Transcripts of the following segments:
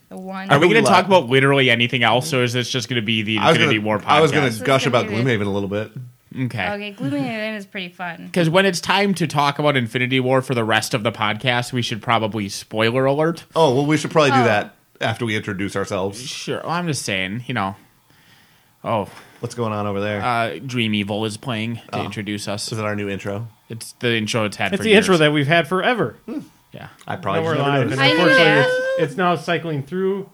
The one. Are we going to talk about literally anything else, or is this just going to be the Infinity War podcast? I was going to gush gonna about be Gloomhaven a little bit. Okay, Gloomhaven is pretty fun. Because when it's time to talk about Infinity War for the rest of the podcast, we should probably spoiler alert. Oh, well, we should probably do that after we introduce ourselves. Sure. Well, I'm just saying, What's going on over there? Dream Evil is playing to introduce us. Is it our new intro? It's the intro it's had It's for the years. intro that we've had forever. Yeah. I probably No, we're just never live. noticed. And I knew unfortunately, that. it's now cycling through.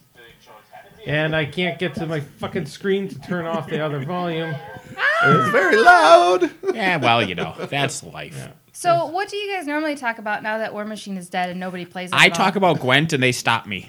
And I can't get to my fucking screen to turn off the other volume. It's very loud. Yeah, well, that's life. Yeah. So, what do you guys normally talk about now that War Machine is dead and nobody plays it? I at all? talk about Gwent and they stop me.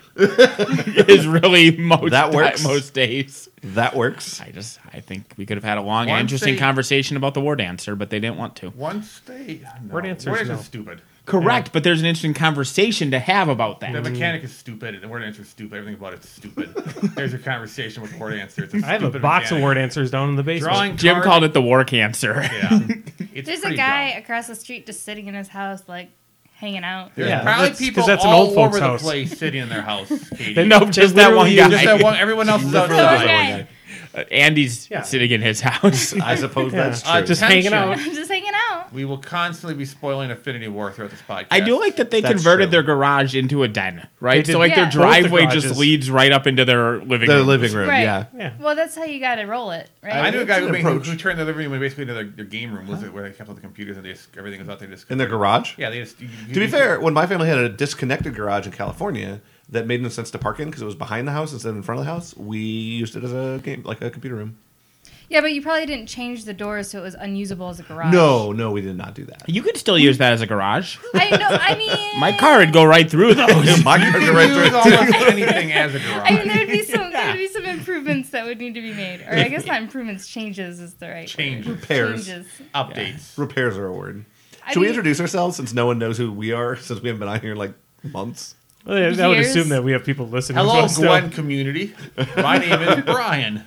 Is really That works. most days. That works. I think we could have had a long and Once interesting they- conversation about the War Dancer, but they didn't want to. Once they... No. Word answer's Word answer's no. stupid. Correct, but there's an interesting conversation to have about that. The mechanic is stupid. The word answer is stupid. Everything about it's stupid. There's your conversation with the word answer. It's a I have a stupid box of mechanic. word answers down in the basement. Drawing Jim card- called it the war cancer. Yeah. It's There's a pretty guy dumb. across the street just sitting in his house, like hanging out. There's Yeah, probably that's- people 'cause that's an all old folks' over the house. place sitting in their house. Katie. No, just that one literally guy. Just that one. Everyone else is Literally outside. that Okay. one guy. Andy's Yeah. sitting in his house. I suppose that's true. Just Attention. hanging out. Just hanging out. We will constantly be spoiling Infinity War throughout this podcast. I do like that they That's converted true. their garage into a den, right? They So did. like Yeah. their driveway Both the just garages. leads right up into their living Their room. living room, Right. yeah. Yeah. Well, that's how you got to roll it, right? I knew a guy It's an who approach. turned their living room basically into their game room. Was it where they kept all the computers and everything was out there? Just In their garage? Yeah, they just. To be fair, when my family had a disconnected garage in California that made no sense to park in because it was behind the house instead of in front of the house, we used it as a game, like a computer room. Yeah, but you probably didn't change the doors so it was unusable as a garage. No, we did not do that. You could still use that as a garage. I mean, My car would go right through those. My you car can go right use through. almost anything as a garage. I mean, there'd be some improvements that would need to be made, or I guess not improvements, changes is the right Changes. word. Repairs. Changes. Updates. Repairs are a word. I Should we mean- introduce ourselves since no one knows who we are since we haven't been on here in like months? Well, I would Years. assume that we have people listening to Hello, us still. Gwen community. My name is Brian.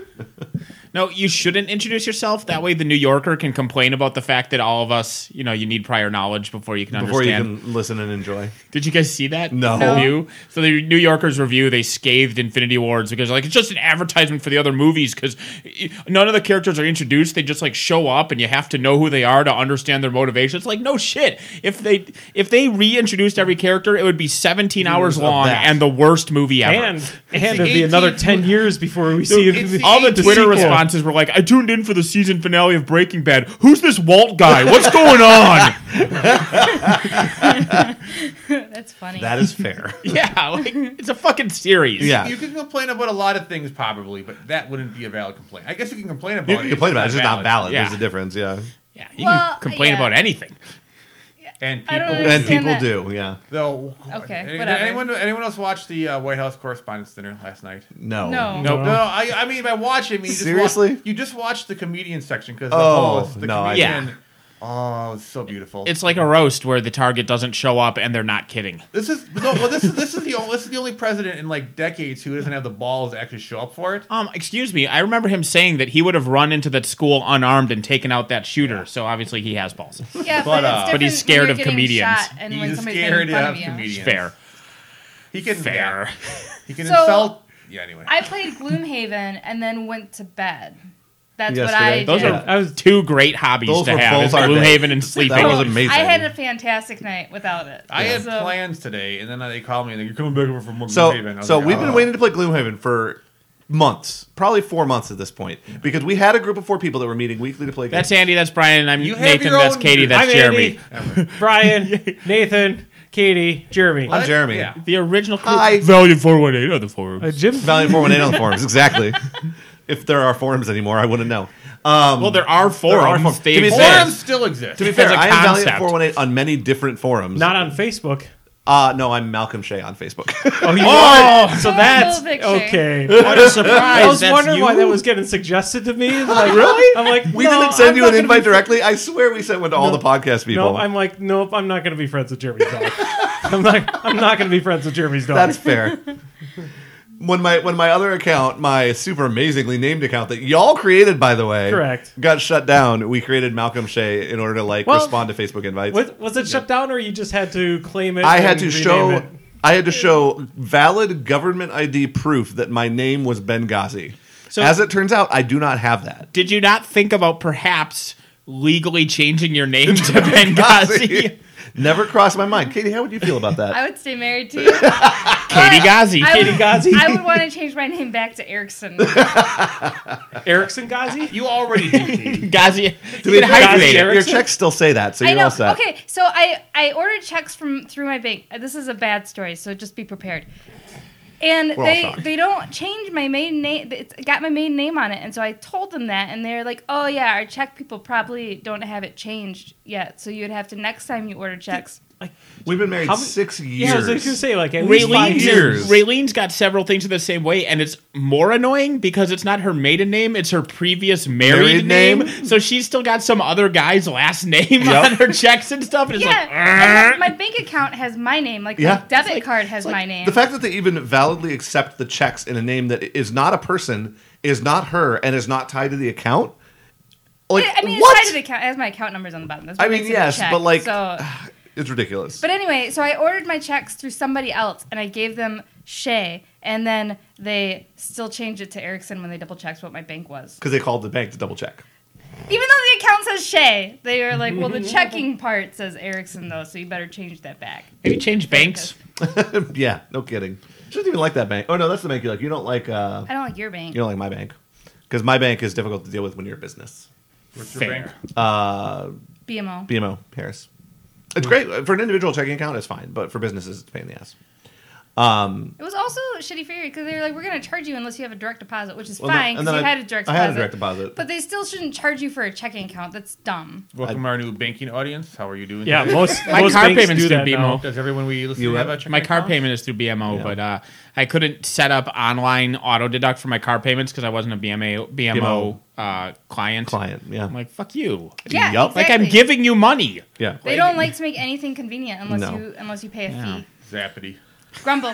No, you shouldn't introduce yourself. That way the New Yorker can complain about the fact that all of us, you need prior knowledge before you can Before you understand. can listen and enjoy. Did you guys see that No. review? So the New Yorker's review, they scathed Infinity Wars because it's just an advertisement for the other movies because none of the characters are introduced. They just show up and you have to know who they are to understand their motivation. It's like, no shit. If they reintroduced every character, it would be 17 hours of long that. and the worst movie ever. And the it'd be another 18th 10 years before we see it's the all the Twitter sequel. responses were like, I tuned in for the season finale of Breaking Bad. Who's this Walt guy? What's going on? That's funny. That is fair. Yeah, it's a fucking series. Yeah. You can complain about a lot of things probably, but that wouldn't be a valid complaint. I guess you can complain about You it. can complain about it. It's just not valid. Yeah. There's a difference, yeah. Yeah, you Well, can complain yeah. about anything. And I don't people, And understand people that. do, yeah. though. Okay, Did whatever. anyone else watch the White House Correspondents' Dinner last night? No. No. Nope. No, I mean by watch it, I mean Seriously? you just watch the comedian section because Oh, the no, I- comedian. Yeah. Oh, it's so beautiful. It's like a roast where the target doesn't show up and they're not kidding. This is the only president in like decades who doesn't have the balls to actually show up for it. Excuse me. I remember him saying that he would have run into that school unarmed and taken out that shooter. So obviously he has balls. Yeah, But, it's but he's different scared when you're of getting comedians. shot and when He's somebody's scared making fun of of you. comedians. Fair. He can Fair. He can So- insult. Yeah. Anyway. I played Gloomhaven and then went to bed. That's Yesterday. what I Those did. are two great hobbies Those to were have. both Is our Gloomhaven days. and sleeping. That was So, amazing. I had a fantastic night without it. I had So- plans today, and then they called me and you're coming back over from Gloomhaven. So, I was so like, we've been oh. waiting to play Gloomhaven for months, probably 4 months at this point, because we had a group of 4 people that were meeting weekly to play games. That's Andy. That's Brian. I'm You have Nathan. your That's own- Katie. That's I'm Jeremy. Andy, Brian, Nathan, Katie, Jeremy. I'm Jeremy. Yeah. The original crew. Hi. Valiant 418 on the forum. Jim. Valiant 418 on the forums, exactly. If there are forums anymore, I wouldn't know. Well, there are forums. forums. They To be exist. fair- Forums still exist. To be fair, As a I am Valiant concept. 418 on many different forums. Not on Facebook. No, I'm Malcolm Shea on Facebook. Oh, you Oh! are? So that's Little picture. okay. What a surprise. I was That's wondering you? why that was getting suggested to me. Like, really? I'm like, we no, didn't send I'm you not an gonna invite be- directly. I swear we sent one to all No. the podcast people. No, I'm like, nope. I'm not going to be friends with Jeremy's dog. I'm not going to be friends with Jeremy's dog. That's fair. When my other account, my super amazingly named account that y'all created, by the way, Correct. got shut down, we created Malcolm Shea in order to Well, respond to Facebook invites. Was it shut down, or you just had to claim it? I had and to rename show it? I had to show valid government ID proof that my name was Benghazi. So- As it turns out, I do not have that. Did you not think about perhaps legally changing your name to Benghazi? Never crossed my mind. Katie, how would you feel about that? I would stay married to you. Katie Ghazi. Katie Ghazi. I would want to change my name back to Erickson. Erickson Ghazi? You already do, Katie. Ghazi. To be You can fair, hyphenate it. your checks still say that, so I you're know. all set. Okay, so I ordered checks through my bank. This is a bad story, so just be prepared. And We're all shocked. they don't change my maiden name. It's got my maiden name on it, and so I told them that, and they're like, "Oh yeah, our check people probably don't have it changed yet, so you'd have to next time you order checks." We've been married How many- 6 years. Yeah, I was going to say, like, at least 5 Raylene's, years. Raylene's got several things in the same way, and it's more annoying because it's not her maiden name; it's her previous married Married name? So she's still got some other guy's last name on her checks and stuff. And it's Yeah, like, and my bank account has my name. Like Yeah. my debit card has my name. The fact that they even validly accept the checks in a name that is not a person, is not her, and is not tied to the account. Like, I mean, what? it's tied to the account. It has my account numbers on the bottom. That's what I mean, makes it a yes, check. but like, So, it's ridiculous. but anyway, so I ordered my checks through somebody else, and I gave them Shay, and then they still changed it to Erickson when they double checked what my bank was. Because they called the bank to double check. Even though the account says Shay, they were like, "Well, the checking part says Erickson, though, so you better change that back." maybe change banks. Yeah, no kidding. She doesn't even like that bank. Oh no, that's the bank you like. You don't like. I don't like your bank. You don't like my bank because my bank is difficult to deal with when you're a business. What's your Fair. bank? BMO. BMO Harris. It's great for an individual checking account. It's fine, but for businesses, it's a pain in the ass. It was also shitty for you because they were like, "We're going to charge you unless you have a direct deposit," which is Well, fine and because then you had a direct I deposit. had a direct deposit. But they still shouldn't charge you for a checking account. That's dumb. Welcome to our new banking audience. How are you doing? Yeah, today? most My most car banks payments do through that BMO. now. Does everyone we listen You to have have- a checking My car account? payment is through BMO, Yeah. but I couldn't set up online auto deduct for my car payments because I wasn't a BMO client. Yeah. I'm like, fuck you. Yeah, Yup. Like I'm exactly. giving you money. Yeah. They don't like to make anything convenient unless you pay a Yeah. fee. Zappity. Grumble.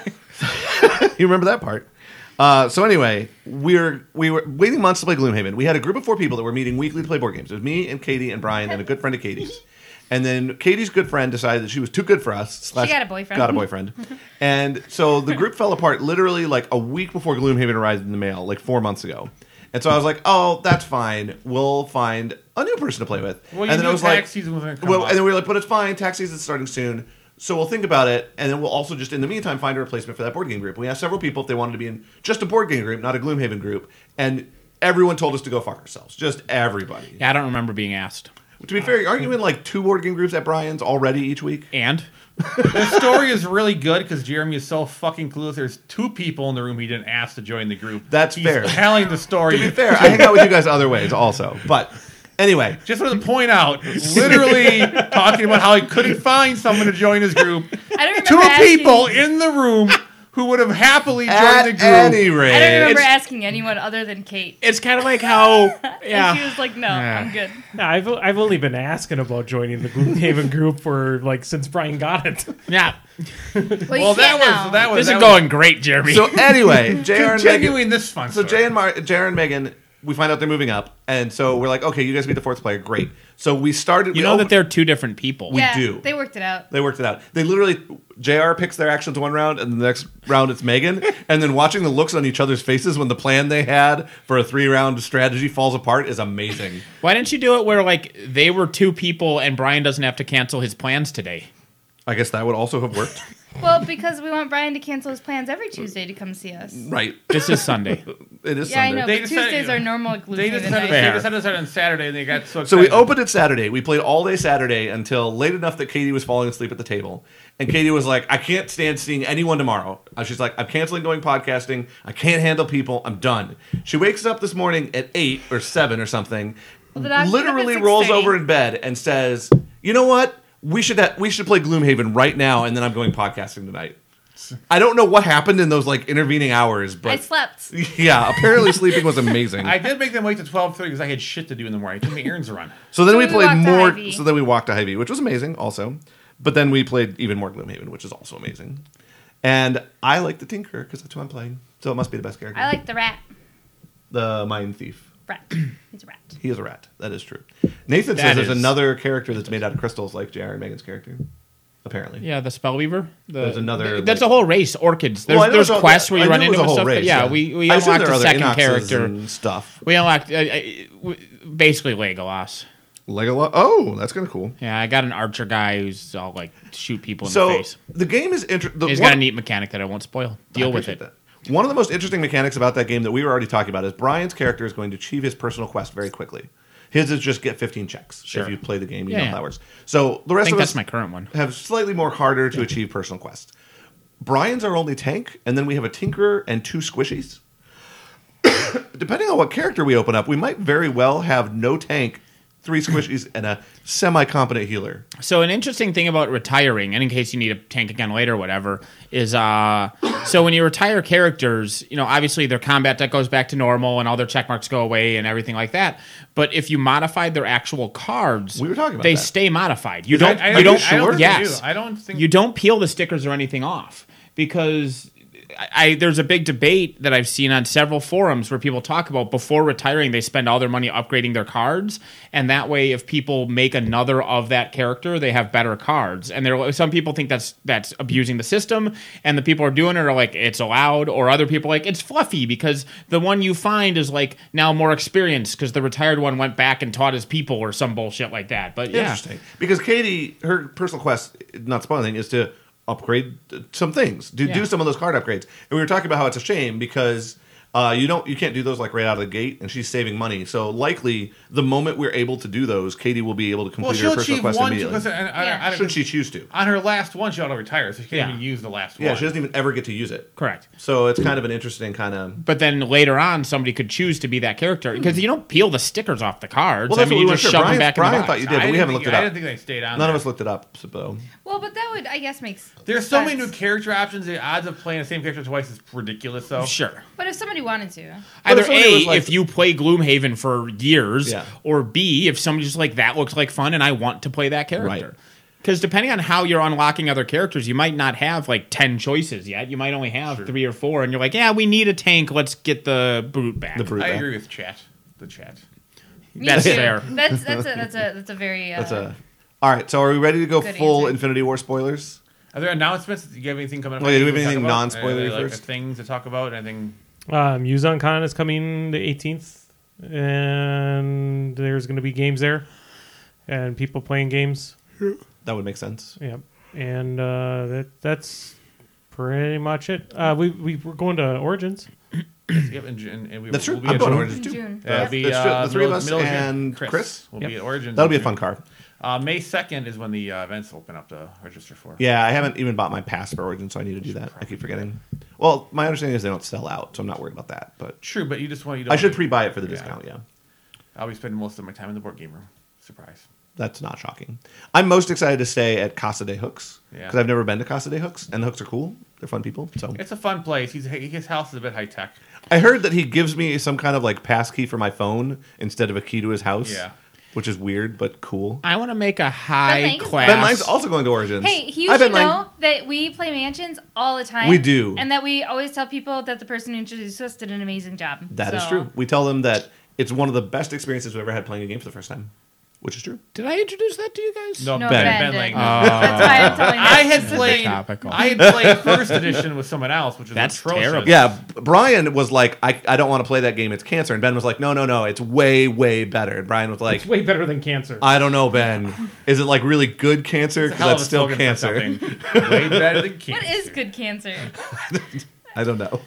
You remember that part. So anyway, we were waiting months to play Gloomhaven. We had a group of 4 people that were meeting weekly to play board games. It was me and Katie and Brian and a good friend of Katie's. And then Katie's good friend decided that she was too good for us. She got a boyfriend. Got a boyfriend. And so the group fell apart literally like a week before Gloomhaven arrived in the mail, like 4 months ago. And so I was like, oh, that's fine. We'll find a new person to play with. Well, you and then knew it was tax like, season was going to come well, up. and then we were like, but it's fine. Tax season's starting soon. So we'll think about it, and then we'll also just, in the meantime, find a replacement for that board game group. We asked several people if they wanted to be in just a board game group, not a Gloomhaven group, and everyone told us to go fuck ourselves. Just everybody. Yeah, I don't remember being asked. To be fair, aren't you in like 2 board game groups at Brian's already each week? And The story is really good because Jeremy is so fucking clueless. There's 2 people in the room he didn't ask to join the group. That's He's fair. telling the story. To be fair, I hang out with you guys other ways also. But anyway, Just wanted to point out, literally talking about how he couldn't find someone to join his group. I don't 2 remember asking, people in the room who would have happily joined at the group. any rate, I don't remember It's- asking anyone other than Kate. it's kind of like how, And she yeah. was like, "No, Yeah. I'm good." Yeah, I've only been asking about joining the Gloomhaven group for like since Brian got it. Yeah. Well, you Well, can't now. that was This is that going great, Jeremy. so anyway, JR and Megan, continuing this fun. so story. JR and Megan, we find out they're moving up, and so we're like, okay, you guys be the 4th player, great. So we started. you we know that opened- they're 2 different people. We Yeah, do. They worked it out. They worked it out. They literally, JR picks their actions 1 round, and the next round it's Megan. And then watching the looks on each other's faces when the plan they had for a 3-round strategy falls apart is amazing. Why didn't you do it where like they were 2 people and Brian doesn't have to cancel his plans today? I guess that would also have worked. Well, because we want Brian to cancel his plans every Tuesday to come see us. Right. This is Sunday. It is Yeah, I Sunday. know, They but decided- Tuesdays are normal They just Gloomhaven had nights. to start on Saturday, and they got so excited. So we opened it Saturday. We played all day Saturday until late enough that Katie was falling asleep at the table. And Katie was like, I can't stand seeing anyone tomorrow. She's like, I'm canceling going podcasting. I can't handle people. I'm done. She wakes up this morning at 8 or 7 or something, Well, the dog literally got up at rolls 6:30. over in bed and says, you know what? We should play Gloomhaven right now, and then I'm going podcasting tonight. I don't know what happened in those like intervening hours, I but slept. yeah, apparently sleeping was amazing. I did make them wait to 12:30 because I had shit to do in the morning. I took my errands to run. So then So we we played walked to more. Hy-Vee. So then we walked to Hy-Vee, which was amazing also. But then we played even more Gloomhaven, which is also amazing. And I like the Tinker because that's who I'm playing. So it must be the best character. I like the rat. the Mind Thief. Rat. He's a rat. He is a rat. That is true. Nathan That says there's is- another character that's made out of crystals like JR and Megan's character. apparently. Yeah, the Spellweaver. There's another, That's like- a whole race. Orchids. Well, I know There's it's all- quests where I you run knew it into was a whole stuff. race, Yeah, we I assume unlocked there are a other second Inoxes character. and stuff. We unlocked basically Legolas. Legolas. Oh, that's kind of cool. Yeah, I got an archer guy who's all like shoot people in the So face. the game is interesting. He's got a neat mechanic that I won't spoil. Deal with it. One of the most interesting mechanics about that game that we were already talking about is Brian's character is going to achieve his personal quest very quickly. His is just get 15 checks. Sure. If you play the game, you Yeah, know yeah. how that works. So the I rest think of that's us my current one. have slightly more harder to achieve personal quests. Brian's our only tank, and then we have a tinkerer and 2 squishies. Depending on what character we open up, we might very well have no tank, 3 squishies, and a semi-competent healer. So an interesting thing about retiring, and in case you need a tank again later or whatever, is so when you retire characters, obviously their combat deck goes back to normal and all their check marks go away and everything like that. But if you modified their actual cards, We were talking about they that. stay modified. You Is that- don't. I You don't don't. think they do. Yes. I don't think You don't peel the stickers or anything off because there's a big debate that I've seen on several forums where people talk about before retiring they spend all their money upgrading their cards, and that way if people make another of that character they have better cards. And some people think that's abusing the system, and the people who are doing it are like it's allowed, or other people are like it's fluffy because the one you find is like now more experienced because the retired one went back and taught his people or some bullshit like that. But yeah. Interesting. Because Katie, her personal quest, not spoiling, is to upgrade some things, to do some of those card upgrades. And we were talking about how it's a shame because you can't do those like right out of the gate, and she's saving money. So likely, the moment we're able to do those, Katie will be able to complete her she'll personal achieve quest one immediately. because Should she choose to? on her last one, she ought to retire, so she can't Yeah. even use the last Yeah, one. she doesn't even ever get to use it. Correct. So it's kind of an interesting kind of. But then later on, somebody could choose to be that character because you don't peel the stickers off the cards. Well, that's I mean, what you we just went shove through. them back Brian in the box. thought you did, but we haven't looked it I up. didn't think they stayed on. None of there. us looked it up. So Well, but that would, I guess, makes There's so many sense. new character options. The odds of playing the same character twice is ridiculous. Though. Sure. But if somebody wanted to, Either if somebody A, was like- if you play Gloomhaven for years, Yeah. or B, if somebody's just like, that looks like fun and I want to play that character. Right. Because depending on how you're unlocking other characters, you might not have like 10 choices yet. You might only have 3 or 4, and you're like, yeah, we need a tank. Let's get the brute back. the brute. I back. agree with chat. The chat. me That's too. fair. That's a very. That's a. All right. So are we ready to go Good full answer. Infinity War spoilers? Are there announcements? Do you have anything coming up? Oh, yeah, do we have Anything to anything talk about? non-spoilery Like, first? things to talk about? Anything? MuseonCon is coming the 18th, and there's going to be games there, and people playing games. That would make sense. Yep, and that's pretty much it. We're going to Origins. Yep, and we That's true. We'll be I'm at going to June. Origins in too. June. Yeah, The, that's true. The three of us middle June. and Chris. will Yep. be at Origins. That'll be a in fun June. car. May 2nd is when the events open up to register for. Yeah, I haven't even bought my pass for Origin, so I need to do that. I keep forgetting. Well, my understanding is they don't sell out, so I'm not worried about that. But True, but you just want you. I should pre-buy it for the Yeah. discount. Yeah, I'll be spending most of my time in the board game room. Surprise. that's not shocking. I'm most excited to stay at Casa de Hooks Yeah. because I've never been to Casa de Hooks, and the Hooks are cool. They're fun people. So It's a fun place. His house is a bit high tech. I heard that he gives me some kind of like pass key for my phone instead of a key to his house. Yeah. Which is weird but cool. I want to make a high Lang? class. Ben Lang's also going to Origins. Hey, you I've should been know that we play mansions all the time. We do. And that we always tell people that the person who introduced us did an amazing job. That is So- true. We tell them that it's one of the best experiences we've ever had playing a game for the first time, which is true. Did I introduce that to you guys? No, No, Ben. Ben, Ben did. Lang. That's why I'm telling you. I had This is played. topical. I had played first edition with someone else, which was That's atrocious. terrible. Yeah, Brian was like, I don't want to play that game. It's cancer. And Ben was like, no, it's way, way better. And Brian was like, It's way better than cancer. I don't know, Ben. Is it like really good cancer? It's a Because hell of that's a still slogan for cancer. something. Way better than cancer. What is good cancer? I don't know.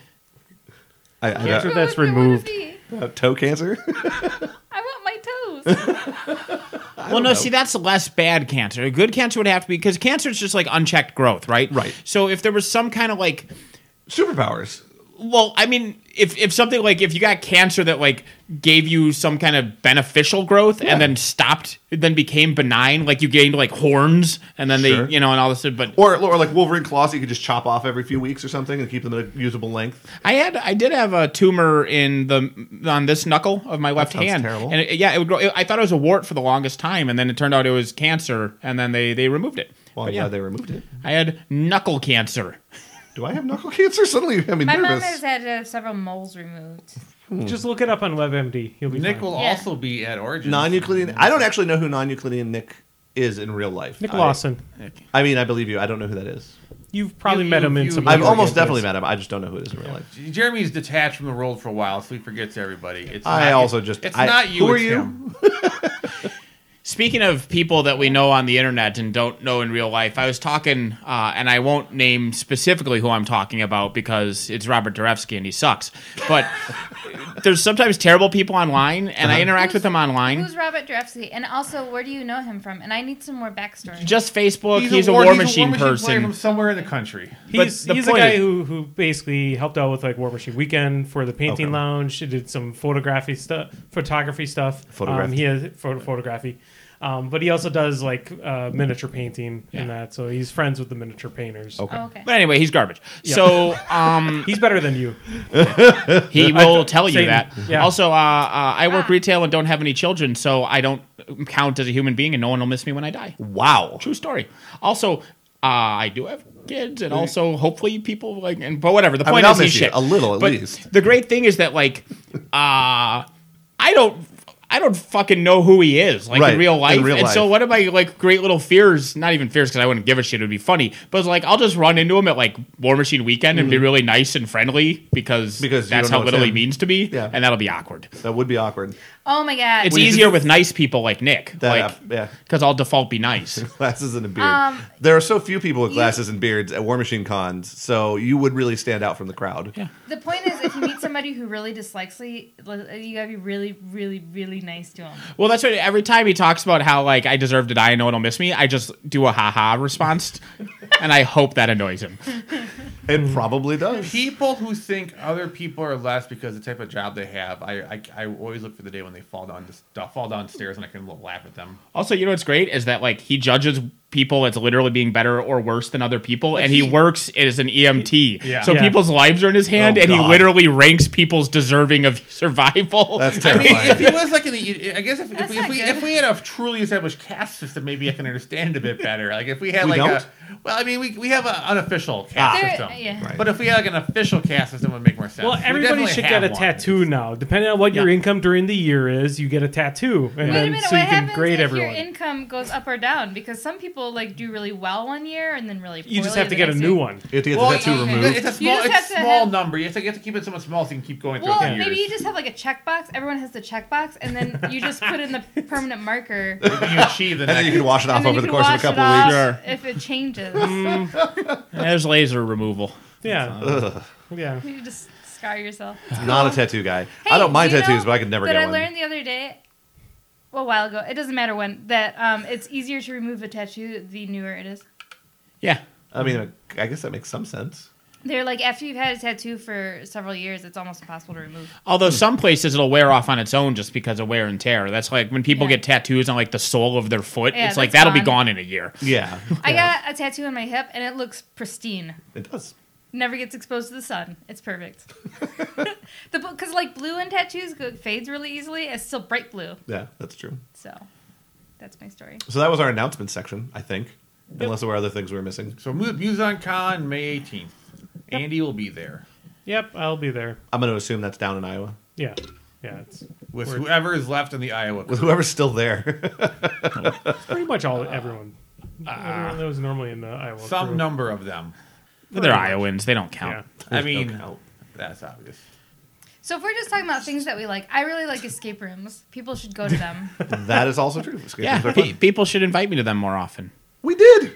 Cancer What that's would it removed. be? Toe cancer? I want my toes. Well, no, see, that's less bad cancer. A good cancer would have to be, because cancer is just like unchecked growth, right? Right. So if there was some kind of like, Superpowers. well, I mean, if something like, if you got cancer that like gave you some kind of beneficial growth and then stopped, it then became benign, like you gained like horns and then Sure. they, and all this, but Or like Wolverine claws you could just chop off every few weeks or something and keep them at a usable length. I did have a tumor on this knuckle of my left sounds hand. terrible. And it would grow. I thought it was a wart for the longest time, and then it turned out it was cancer, and then they removed it. Well, But yeah, they removed it. I had knuckle cancer. Do I have knuckle cancer? Suddenly you have me My mom nervous. has had several moles removed. Just look it up on WebMD. You'll be Nick fine. will Yeah. also be at Origins. Non-Euclidean. I don't actually know who non-Euclidean Nick is in real life. Nick Lawson. I mean, I believe you. I don't know who that is. You've probably met him in some. I've New almost York definitely games. met him. I just don't know who it is in real life. Jeremy's detached from the world for a while, so he forgets everybody. It's Not you. Who are you? Him. Speaking of people that we know on the internet and don't know in real life, I was talking, and I won't name specifically who I'm talking about because it's Robert Durevsky and he sucks. But there's sometimes terrible people online, and I interact with them online. Who's Robert Durevsky? And also, where do you know him from? And I need some more backstory. Just Facebook. He's a War Machine player person from somewhere in the country. He's the a point guy is- who basically helped out with like War Machine Weekend for the Painting Lounge. He did some photography stuff. He has photography. But he also does like miniature painting and that. So he's friends with the miniature painters. Okay. Oh, okay. But anyway, he's garbage. Yeah. So He's better than you. he will tell you Same. that. Yeah. Also, I work retail and don't have any children, so I don't count as a human being, and no one will miss me when I die. Wow. True story. Also, I do have kids, and also hopefully people like. But whatever. The point I'll is, he's miss you shit a little at But least. the great thing is that like, I don't fucking know who he is, like Right, in real life. in real and so life. one of my like great little fears, not even fears because I wouldn't give a shit, it would be funny, but it's like I'll just run into him at like War Machine Weekend and be really nice and friendly because you that's don't how know it's little he him. means to me, Yeah. and that'll be awkward. That would be awkward. Oh my god. It's Well, you easier could- with nice people like Nick, Yeah. because I'll default be nice. Glasses and a beard. There are so few people with you- glasses and beards at War Machine cons, so you would really stand out from the crowd. Yeah. The point is, if you meet somebody who really dislikes you gotta be really, really, really nice to them. Well, that's what every time he talks about how like I deserve to die and no one will miss me, I just do a haha response, and I hope that annoys him. It probably does. People who think other people are less because of the type of job they have, I always look for the day when they fall downstairs and I can laugh at them. Also, you know what's great is that like he judges people as literally being better or worse than other people, and he works as an EMT. Yeah. So Yeah. people's lives are in his hand, Oh, and he God. literally ranks people's deserving of survival. That's I mean, terrifying. if he was like in the, I guess if That's we not good. if we had a truly established caste system, maybe I can understand it a bit better. Like if we had We like don't? I mean, we have an unofficial caste There- system. yeah. Right. But if we had like an official caste system, it would make more sense. Well, We everybody definitely should have get a one. tattoo now. Depending on what your income during the year is, you get a tattoo, and Wait a then minute, so you what can happens grade if everyone. your income goes up or down? Because some people like do really well one year and then really poorly You just have to the get a next new year. one. You have to get Well, the tattoo okay. removed. It's a You small, just have it's to small have- number. You have to keep it somewhat small so you can keep going Well, throughout the maybe years. you just have like a checkbox. Everyone has the checkbox, and then you just put in the permanent marker. you achieve the And then next. you can wash it off and then over you the can course of a wash couple it of off weeks. Sure. if it changes. There's laser removal. Yeah, yeah. You just scar yourself. Not a tattoo guy. Hey, I don't mind do you tattoos, know but I could never that get I one. learned the other day, well, a while ago. It doesn't matter when. That it's easier to remove a tattoo the newer it is. Yeah. I mean, I guess that makes some sense. They're like after you've had a tattoo for several years, it's almost impossible to remove. Although some places it'll wear off on its own just because of wear and tear. That's like when people Yeah. get tattoos on like the sole of their foot. Yeah, it's like that's that'll be gone. gone in a year. Yeah, I got a tattoo on my hip, and it looks pristine. it does. Never gets exposed to the sun. It's perfect. Because like blue in tattoos fades really easily. It's still bright blue. Yeah, that's true. So that's my story. So that was our announcement section, I think. Unless there were other things we were missing. So MuseonCon May 18th. Andy will be there Yep, I'll be there. I'm going to assume that's down in Iowa. Yeah, yeah. It's with whoever is left in the Iowa. With whoever's still there. pretty much everyone. Everyone that was normally in the Iowa. Some crew. number of them. They're Iowans. They don't count. Yeah. I mean, count. that's obvious. So if we're just talking about things that we like, I really like escape rooms. People should go to them. That is also true. Escape Yeah. rooms are fun. People should invite me to them more often. We did.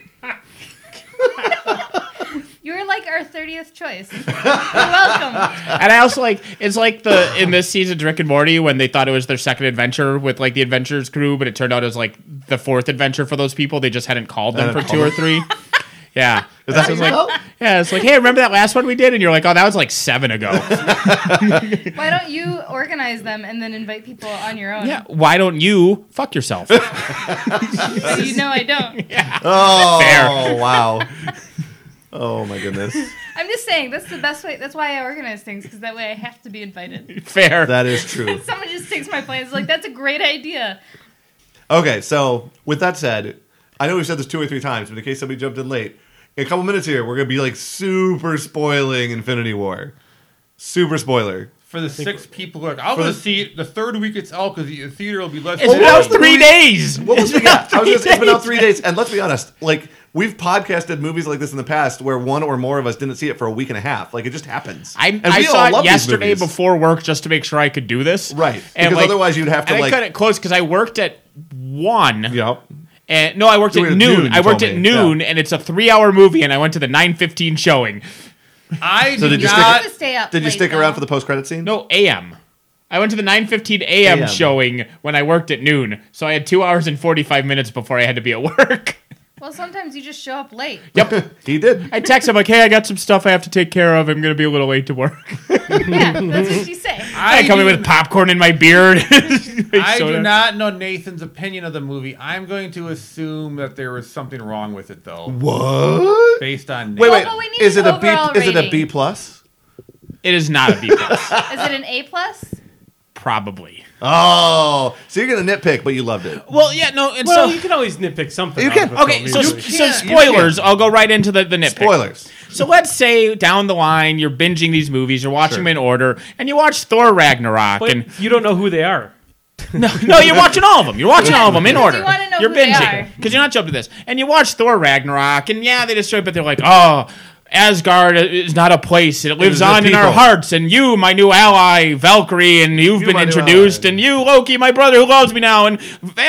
You're like our 30th choice. You're welcome. And I also like it's like in this season of Rick and Morty when they thought it was their second adventure with like the Adventures crew, but it turned out it was like the fourth adventure for those people. They just hadn't called them for Hadn't 2 or called 3. Yeah. Is that So what it's you like, felt? yeah, it's like, hey, remember that last one we did? And you're like, oh, that was like 7 ago. Why don't you organize them and then invite people on your own? Yeah. Why don't you fuck yourself? So you know I don't. Oh, Fair. wow. Oh, my goodness. I'm just saying, that's the best way. That's why I organize things, because that way I have to be invited. Fair. That is true. Someone just takes my plans, like, that's a great idea. Okay, so with that said, I know we've said this 2 or 3 times, but in case somebody jumped in late, in a couple minutes here, we're going to be like super spoiling Infinity War. Super spoiler. for the 6 people who are like, I'll go see it the third week it's out because the theater will be less. It's been out 3 days. What was it? Yeah, it's been out 3 days. And let's be honest, like, we've podcasted movies like this in the past where one or more of us didn't see it for a week and a half. Like, it just happens. I saw it yesterday before work just to make sure I could do this. Right. And because otherwise you'd have to, I cut it close because I worked at 1. Yep. And no, I worked at noon. I worked at noon, and it's a 3-hour movie, and I went to the 9:15 showing. Did you stick around for the post-credit scene? No, AM. I went to the 9:15 AM showing when I worked at noon, so I had 2 hours and 45 minutes before I had to be at work. Well, sometimes you just show up late. Yep. He did. I text him like, hey, I got some stuff I have to take care of. I'm going to be a little late to work. Yeah, that's what you say. I come in with popcorn in my beard. I do not know Nathan's opinion of the movie. I'm going to assume that there was something wrong with it, though. What? Based on Wait. Well, but we need Is it an a B? overall Is it a rating. B plus? It is not a B+. Is it an A+? Probably. Oh, so you're gonna nitpick, but you loved it. Well, yeah, no. And Well, so you can always nitpick something. You out can. of a okay, film so usually. so spoilers. I'll go right into the nitpick. Spoilers. So let's say down the line you're binging these movies, you're watching them in order, and you watch Thor Ragnarok, But and you don't know who they are. no, you're watching all of them. You're watching all of them in order. you wanna know You're who they binging are. because you're not jumping to this, and you watch Thor Ragnarok, and yeah, they destroy, but they're like, oh. Asgard is not a place. It lives is a on in our people. hearts. And you, my new ally, Valkyrie, and you've been my new introduced. ally. And you, Loki, my brother who loves me now. And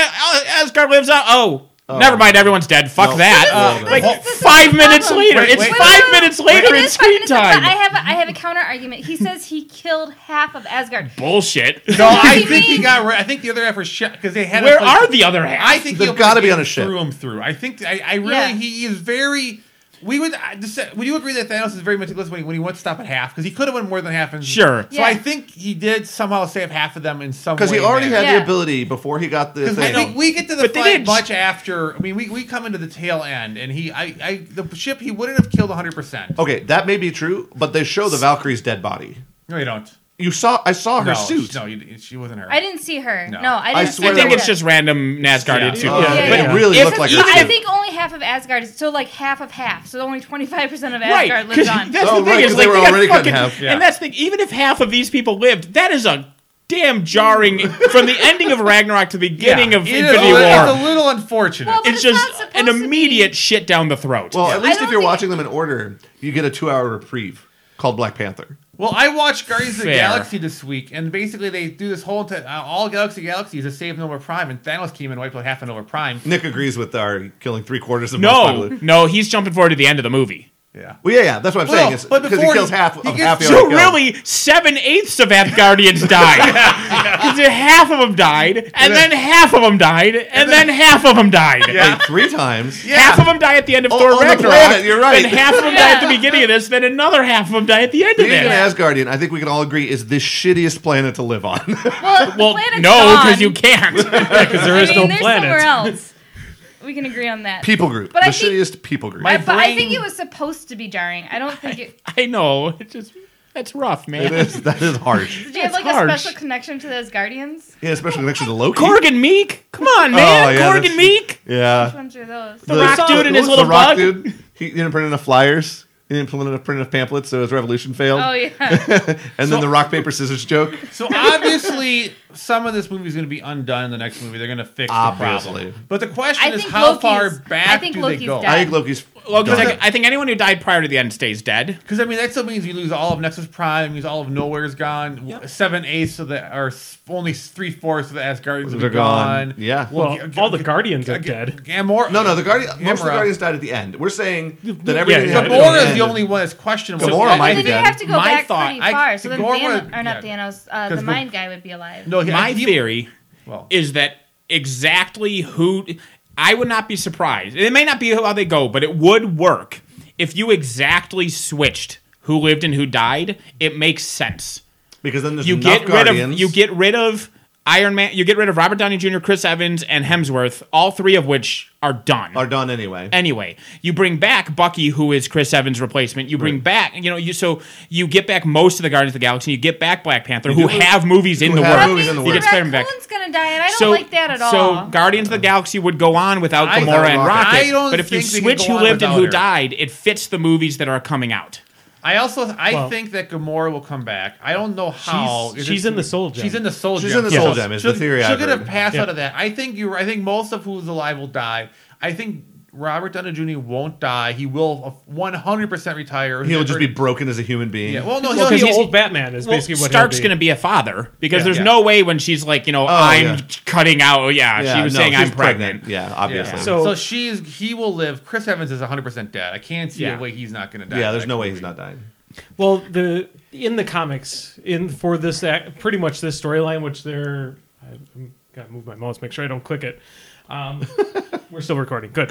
Asgard lives on. Oh, never mind. Everyone's dead. Fuck No. that. No. like This is 5 the minutes problem. later. Wait, It's wait. 5 minutes later in It is 5 screen minutes, but time. I have a counter argument. He says he killed half of Asgard. Bullshit. No, I you think he mean? got. I think the other half was shot because they had. Where are the other half? I think They've he gotta be on a game ship. Threw him through. I think. I really. Yeah. He is very. Would you agree that Thanos is very meticulous when he wants to stop at half? Because he could have went more than half. And, Sure. So I Yeah. think he did somehow save half of them in some way. Because he already had Yeah. the ability before he got the Because I thing. think we get to the But they fight didn't- much after. I mean, we come into the tail end, and the ship he wouldn't have killed 100%. Okay, that may be true, but they show the Valkyrie's dead body. No, you don't. I saw her No, suit. No, she wasn't her. I didn't see her. No. No, I I didn't swear I see think her. it's just random Asgardian Yeah. too. Oh, Yeah, it yeah. really If- looked like even her I suit. think only half of Asgard is so like half of half. So only 25% of Right, Asgard 'cause lives on. that's Oh, the thing right, is 'cause like they were they got already cutting fucking, half. Yeah. and that's the thing. Even if half of these people lived, that is a damn jarring from the ending of Ragnarok to the beginning of It is Infinity It's War. a little unfortunate. Well, but It's it's just not supposed an to be. immediate shit down the throat. Well, at least don't if you're think- watching them in order, you get a 2-hour reprieve called Black Panther. Well, I watched Guardians of the Fair. Galaxy this week, and basically they do this whole all galaxies to save Nova Prime, and Thanos came and wiped out half of Nova Prime. Nick agrees with our killing 3/4 of most no, population. no, he's jumping forward to the end of the movie. Yeah. Well, yeah, that's what I'm Well, saying. no, Is but because he before kills he- half he of gets- half the So already killed. really, 7/8 of Asgardians died. Because half of them died, and then half of them died, and then half of them died. Like 3 times. Yeah. Half of them die at the end of Oh, Thor on the Ragnarok. planet, you're right. Then half of them die at the beginning of this. Then another half of them die at the end of Being an this. Asgardian, I think we can all agree, is the shittiest planet to live on. Well, the Well, planet's no, gone. because you can't. Because there is no there's planet. somewhere else. We can agree on that. People group. But the I think- shittiest people group. My But I think brain- it was supposed to be jarring. I don't think it. I know. It just that's rough, man. That is harsh. Did you have like harsh. a special connection to those Guardians? Yeah, especially connection to Loki. Korg and Meek? Come on, man. Oh, yeah, Korg that's- and Meek? Yeah. Which ones are those? The rock dude and his the little rock bug? dude. He didn't print enough flyers. He didn't print enough pamphlets, so his revolution failed. Oh yeah. And then the rock paper scissors joke. So obviously, some of this movie is going to be undone in the next movie. They're going to fix the Obviously. problem. But the question I is, think how Loki's- far I back think do Loki's they go? dead. I think Loki's. Well, because done. I think anyone who died prior to the end stays dead. Because I mean, that still means you lose all of Nexus Prime, means all of Nowhere's gone. 7/8 of the, or only 3/4 of the Asgardians They're are gone. gone. Yeah. Well, all the Guardians are dead. Gamora. No, the Guardian. Most of the Gamora. Guardians died at the end. We're saying that everything yeah, happened at Gamora is end. the only one that's questionable. Gamora But might then be you dead. have to go My back thought- pretty far. So then Gamora- Thanos, or not yeah. Thanos, the 'Cause mind guy would be alive. No, My he- theory Well, is that exactly who I would not be surprised. It may not be how they go, but it would work if you exactly switched who lived and who died. It makes sense. Because then there's You enough get rid Guardians. of Iron Man. You get rid of Robert Downey Jr., Chris Evans, and Hemsworth. All 3 of which are done. are done anyway. Anyway, you bring back Bucky, who is Chris Evans' replacement. You bring back, you get back most of the Guardians of the Galaxy. You get back Black Panther, who have movies in the have works. movies in the You works. get Spider-Man back. Raccoon's gonna die, and I don't like that at all. So Guardians of the Galaxy would go on without I- Gamora and Rocket. Rocket. I don't But if you think they switch could who go on lived and without who her. died, it fits the movies that are coming out. I think that Gamora will come back. I don't know how. She's in the Soul Gem. She's in the Soul Gem. She's in the Soul Gem. Is the theory She'll I've get a heard. pass out of that. I think I think most of who's alive will die. I think Robert Downey Jr. won't die. He will 100% retire. He'll just be broken as a human being. Yeah. Well, no, Well, he'll the be old Batman is basically what Stark's he'll going to be a father because there's Yeah. no way when she's like, I'm cutting out. Yeah, she was saying I'm she's pregnant. Yeah, obviously. Yeah. So- So he will live. Chris Evans is 100% dead. I can't see a way he's not going to die. Yeah, there's That no way movie. he's not dying. Well, in the comics, for this pretty much this storyline, which I'm gotta move my mouse, make sure I don't click it. We're still recording. Good.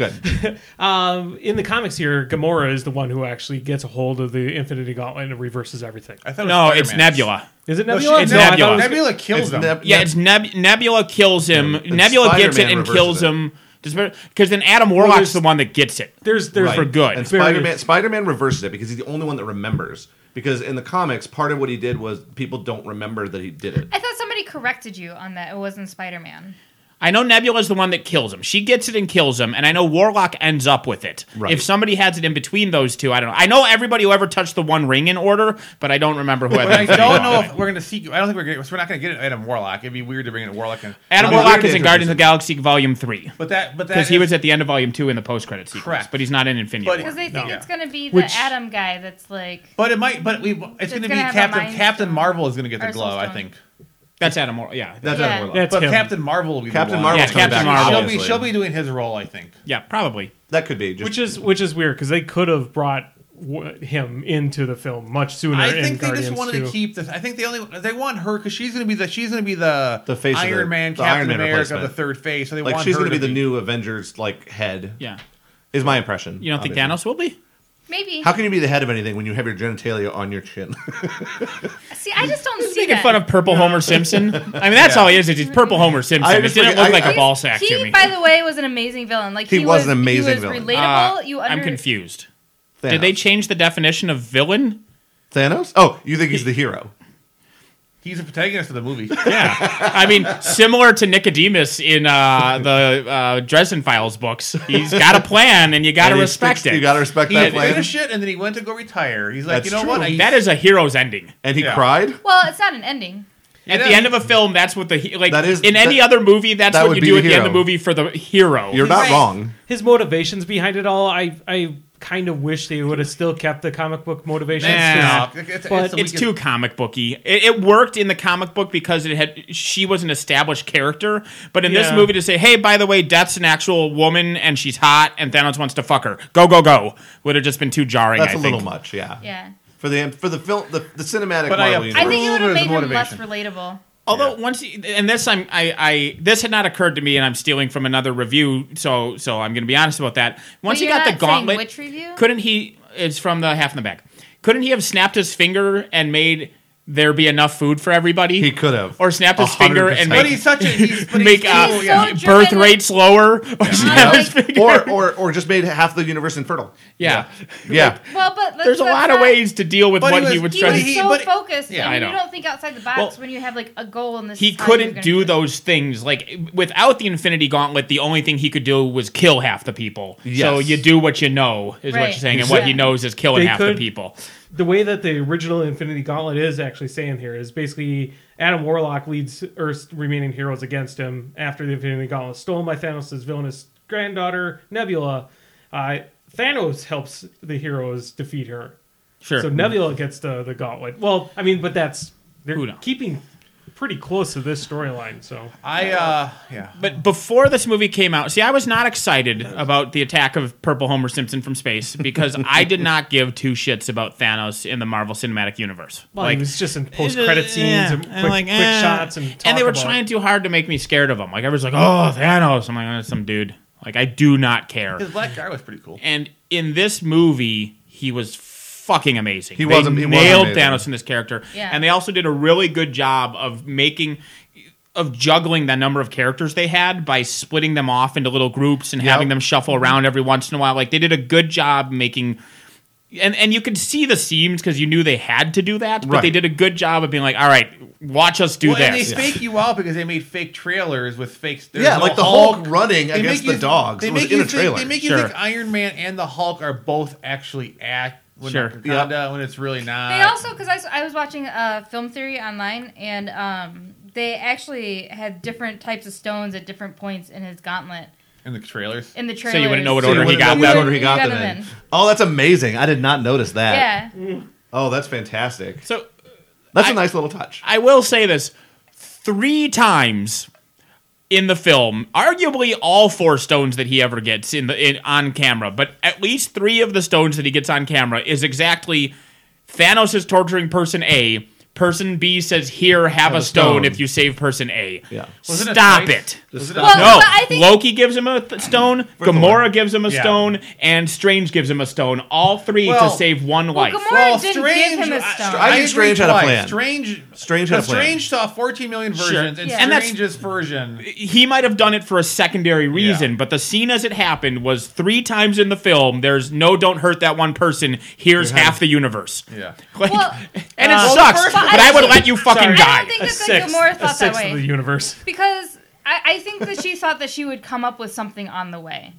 In the comics here, Gamora is the one who actually gets a hold of the Infinity Gauntlet and reverses everything. I thought it was No, it's Spider-Man. Nebula. Is it No, Nebula? it's No, I thought Nebula. it was- Nebula kills him. Yeah, it's Nebula kills him. And Nebula gets it Spider-Man and kills reverses him. Because then Adam Warlock's there's- the one that gets it. There's for good. And Very- Spider-Man reverses it because he's the only one that remembers. Because in the comics, part of what he did was people don't remember that he did it. I thought somebody corrected you on that. It wasn't Spider-Man. I know Nebula's the one that kills him. She gets it and kills him, and I know Warlock ends up with it. Right. If somebody has it in between those two, I don't know. I know everybody who ever touched the One Ring in order, but I don't remember who had But the I Infinity don't know Gauntlet. if we're going to see. I don't think we're not going to get Adam Warlock. It'd be weird to bring in Warlock. Adam Well, Warlock the is in weird Guardians of is- the Galaxy Volume 3. But that Because he was at the end of Volume 2 in the post-credit sequence. Correct. But he's not in Infinity But- War. Because they think No. it's going to be the Which- Adam guy that's like... But it might. But it's going to be gonna have a mind Captain stone. Marvel is going to get the Or glow. soul I stone. think. That's Adam Warlock, yeah. That's Yeah. Adam Warlock. That's But him. Captain Marvel will be Captain the one. Marvel's Yeah, coming Captain back, Marvel. obviously. She'll be doing his role. I think. Yeah, probably. That could be. Just, which is weird because they could have brought him into the film much sooner. I in think they Guardians just wanted 2. to keep this. I think they want her because she's going to be the face of Iron Man, the Captain Iron Man America, replacement. the third phase. So they like want she's her going to be to the new Avengers head. Yeah. Is my impression. You don't think obviously. Thanos will be? Maybe. How can you be the head of anything when you have your genitalia on your chin? See, I just don't see Making that. fun of Purple Homer Simpson. I mean, that's all he is. He's Purple Homer Simpson. I It just didn't forget- look like a I- ball sack He, to me. by the way, was an amazing villain. Like He was an amazing he was villain. relatable. I'm confused. Thanos. Did they change the definition of villain? Thanos? Oh, you think he's the hero? He's a protagonist of the movie. Yeah. I mean, similar to Nicodemus in the Dresden Files books. He's got a plan, and you got to And he respect sticks- it. You got to respect He that finished plan. shit and then he went to go retire. He's like, That's you know what? true. That is a hero's ending. And he Yeah. cried? Well, it's not an ending. At the end of a film, that's what That is- in any that- other movie, that's that what would you be do the at the end of the hero. movie for the hero. You're not Right. wrong. His motivations behind it all, I kind of wish they would have still kept the comic book motivations. Nah. But It's too comic booky. It worked in the comic book because she was an established character, but in this Yeah. movie to say, hey, by the way, Death's an actual woman and she's hot and Thanos wants to fuck her. Go, go, go. Would have just been too jarring. That's I a think. little much, yeah. Yeah. For the film, the cinematic But Marvel I universe. I think it would have His made him less motivation. relatable. Although and this this had not occurred to me, and I'm stealing from another review, so I'm going to be honest about that. Once he you're got the not saying gauntlet, which review? couldn't he? It's from the half in the back. Couldn't he have snapped his finger and made there be enough food for everybody? He could have. or snapped his 100%. finger and But make he's such a make He's so birth driven- rates lower, or snap his like- finger. or just made half the universe infertile. Yeah. Yeah. Well, but There's a lot of ways to deal with But what he he was- would He try was to. so but- focused, Yeah, and I you know. don't think outside the box Well, when you have like a goal in this. He is how you're couldn't gonna do those things. Like without the Infinity Gauntlet, the only thing he could do was kill half the people. So Yes. you do what you know is what Right. you're saying, and what he knows is killing They half could- the people. the way that the original Infinity Gauntlet is actually saying here is basically Adam Warlock leads Earth's remaining heroes against him after the Infinity Gauntlet stolen by Thanos' villainous granddaughter, Nebula. Thanos helps the heroes defeat her. Sure. So Nebula gets the gauntlet. Well, I mean, but they're Who knows? keeping pretty close to this storyline. So yeah. But before this movie came out, see, I was not excited about the attack of Purple Homer Simpson from space because I did not give two shits about Thanos in the Marvel Cinematic Universe. well, it was just in post-credit scenes and quick shots and they were talk about trying too hard to make me scared of him. Like everyone's like, "Oh, Thanos!" I'm like, "Oh, that's some dude." Like I do not care. His black guy was pretty cool. And in this movie, he was fucking amazing. He They was amazing. nailed Thanos in this character, Yeah. and they also did a really good job of juggling the number of characters they had by splitting them off into little groups and having them shuffle around every once in a while. Like they did a good job making. And you could see the seams because you knew they had to do that, but Right. they did a good job of being like, all right, watch us do And they this. fake you out because they made fake trailers with fake. Yeah, like the Hulk running against the dogs. They It was make in you a trailer. They make you Sure. think Iron Man and the Hulk are both actually when Sure. Wakanda, when it's really not. They also, because I was watching Film Theory online, and they actually had different types of stones at different points in his gauntlet. in the trailers. In the trailers. So you wouldn't know what So you order he wouldn't got know which them. order he got them in. Oh, that's amazing. I did not notice that. Yeah. Oh, that's fantastic. So That's a nice little touch. I will say this 3 times in the film, arguably all 4 stones that he ever gets on camera, but at least 3 of the stones that he gets on camera is exactly Thanos is torturing person A. Person B says, "Here, have a stone if you save person A." Yeah. Wasn't it Stop twice? it. Was it Well, No, but I think- Loki gives him a stone, Gamora gives him a Yeah. stone, and Strange gives him a stone. All 3 Well- to save one life. Gamora didn't give him a stone. I think Strange had a plan. Strange had a plan. Strange saw 14 million versions, and Yeah. And that's- Strange's version. He might have done it for a secondary reason, Yeah. but the scene as it happened was 3 times in the film. There's no don't hurt that one person. Here's half the universe. Yeah. Like, Well- and it Well, sucks, the first- but I would let you fucking Sorry. die. I don't think that Gamora thought that of the way. universe. Because I think that she thought that she would come up with something on the way.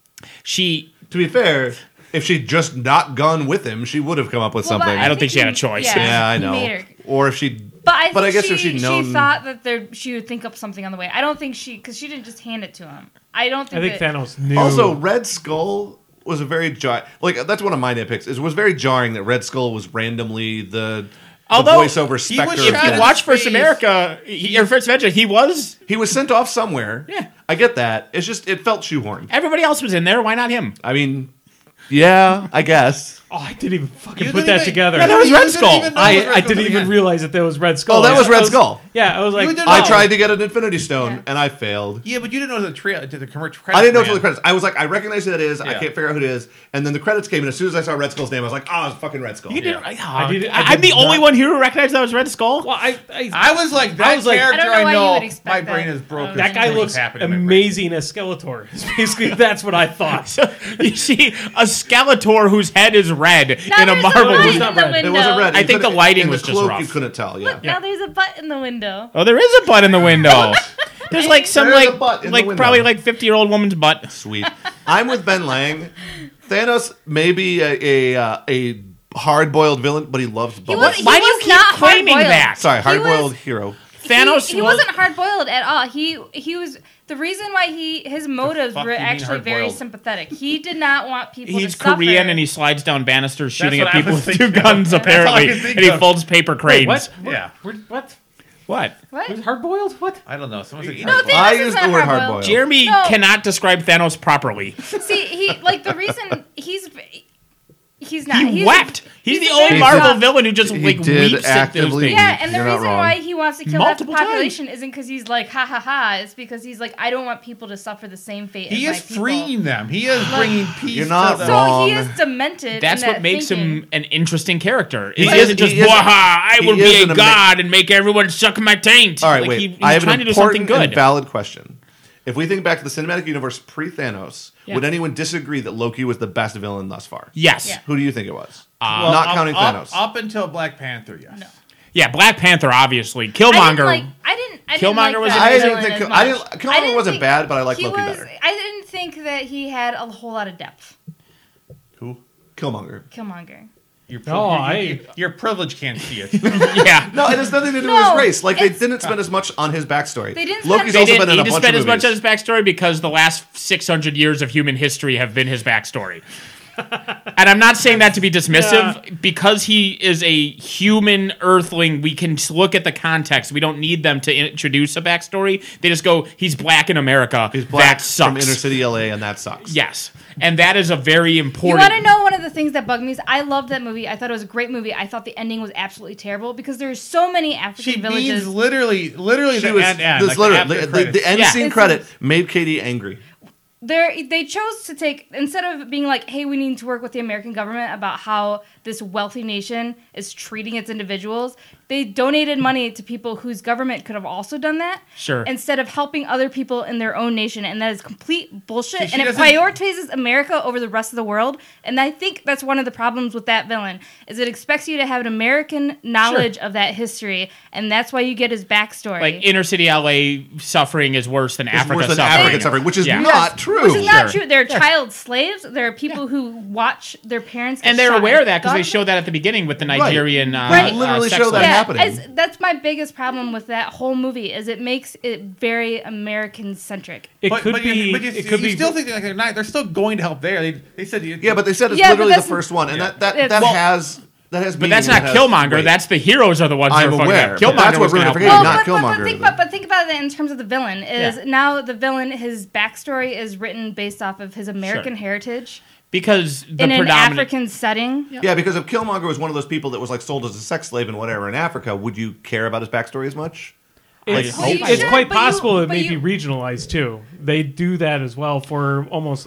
She, To be fair, if she'd just not gone with him, she would have come up with Well, but something. I don't think she had a choice. Yeah, I he know. made her. Or if she. But I think guess she, if she'd known. she thought that she would think up something on the way. I don't think because she didn't just hand it to him. I don't think. I think that, Thanos knew. Also, Red Skull was a very that's one of my nitpicks. It was very jarring that Red Skull was randomly the Although, voiceover he was specter. shot of if you death. watch First Space. America, or First Avenger, he was. He was sent off somewhere. Yeah. I get that. It's just it felt shoehorned. Everybody else was in there. Why not him? I mean, yeah, I guess. Oh, I didn't even fucking You put didn't that even- together. Yeah, that was You Red didn't Skull. even know it was Red I Skull didn't even again. realize that there was Red Skull. Oh, that was I Red Skull. Yeah, I was like, You didn't I know. tried to get an Infinity Stone Yeah. and I failed. Yeah, but you didn't know the commercial. I didn't know until the credits. I was like, I recognize who that is. I Yeah. can't figure out who it is. And then the credits came, and as soon as I saw Red Skull's name, I was like, oh, it's fucking Red Skull. You didn't. I did I'm the only not- one here who recognized that was Red Skull. well, I was like, that I was like- character. I don't know why you know would expect my that. brain is broken. that guy looks amazing as Skeletor. Basically, that's what I thought. You see a Skeletor whose head is red Now in a there's Marvel light movie. in not the red. window. It wasn't red. I You think the couldn't- lighting in was the just cloak, rough. You couldn't tell. Yeah. Look, now there's a butt in the window. Oh, there is a butt in the window. There's like some There's a butt in the like window. probably like 50-year-old woman's butt. Sweet. I'm with Ben Lang. Thanos may be a hard-boiled villain, but he loves bubbles. He Why do you was keep not claiming hard-boiled. that? Sorry, He hard-boiled was- hero. Thanos He was- wasn't hard boiled at all. He was the reason why his motives fuck were do you mean actually very hard-boiled? sympathetic. He did not want people. He's to suffer. Korean and he slides down banisters shooting what at I people was with 2 thinking of. guns That's all I apparently, can think and he of. folds paper cranes. What? Yeah. What? What? What? Hard boiled? What? I don't know. Someone said No, hard-boiled. Thanos I is used not the word hard-boiled. hard-boiled. Jeremy No. cannot describe Thanos properly. See, he like the reason he's not. He wept. He's the a only very Marvel soft- villain who just He like did weeps at those actively things. Yeah, and the You're not reason wrong. why he wants to kill Multiple half the population isn't because he's like ha ha ha. It's because he's like I don't want people to suffer the same fate. He as is my people. freeing them. He is bringing peace. You're not to them. So wrong. he is demented. That's in what that makes thinking. him an interesting character. He He is- isn't just, he is- "Waha, I he will is be an a ama- god and make everyone suck my taint." All right, Like, wait. he's I have trying an to do something important and good. valid question. If we think back to the cinematic universe pre-Thanos, Yeah. would anyone disagree that Loki was the best villain thus far? Yes. Yeah. Who do you think it was? Well, Not up- counting up, Thanos. Up until Black Panther, yes. No. Yeah, Black Panther, obviously. I Killmonger. didn't Killmonger like was that I amazing. didn't villain think as I much. didn't, Killmonger wasn't think bad, but I like he Loki was- better. I didn't think that he had a whole lot of depth. Who? Killmonger. Killmonger. Your privilege can't see it. yeah. No, it has nothing to do with No, his race. Like they it's- didn't spend as much on his backstory. They didn't Loki's spend- They also didn't been in need a to bunch spend of as much on movies. his backstory because the last 600 years of human history have been his backstory. And I'm not saying that to be dismissive. Because he is a human earthling, we can look at the context. We don't need them to introduce a backstory. They just go, he's black in America. He's black that from sucks. inner city LA, and that sucks. Yes. And that is a very You important... want to know one of the things that bugged me is I loved that movie. I thought it was a great movie. I thought the ending was absolutely terrible because there's so many African She villages. means literally She the was end. this like literally after the end Yeah. scene It's- credit made Katie angry. They chose to take, instead of being like, hey, we need to work with the American government about how this wealthy nation is treating its individuals, they donated money to people whose government could have also done that. Sure. Instead of helping other people in their own nation. And that is complete bullshit. She And it doesn't- prioritizes America over the rest of the world. And I think that's one of the problems with that villain, is it expects you to have an American knowledge of that history. And that's why you get his backstory. Like, inner city LA suffering is worse than It's Africa worse than suffering. African suffering, which is Yeah. not Yes, true. Which is not Sure. true. There are child slaves. There are people who watch their parents get And they're shot aware in of that because they gun. show that at the beginning with the Nigerian Right. Literally sex show that slave. happening. That's my biggest problem with that whole movie is it makes it very American centric. It could be. you It could be. still think like they're not. They're still going to help there. They said Yeah, but they said it's Yeah, but literally the that's- first one, and Yeah. that It's- Well, has But that's not Killmonger. That's the heroes are the ones I'm that are fucking aware, up. but Killmonger that's what was gonna ruined it help for them. you, not Killmonger. but think about it in terms of the villain. Is Yeah. now the villain, his backstory is written based off of his American heritage Because the in an predominant African setting. Yeah, because if Killmonger was one of those people that was like sold as a sex slave and whatever in Africa, would you care about his backstory as much? It's, Well, you it's should, quite but you- possible it but may you- be regionalized too. They do that as well for almost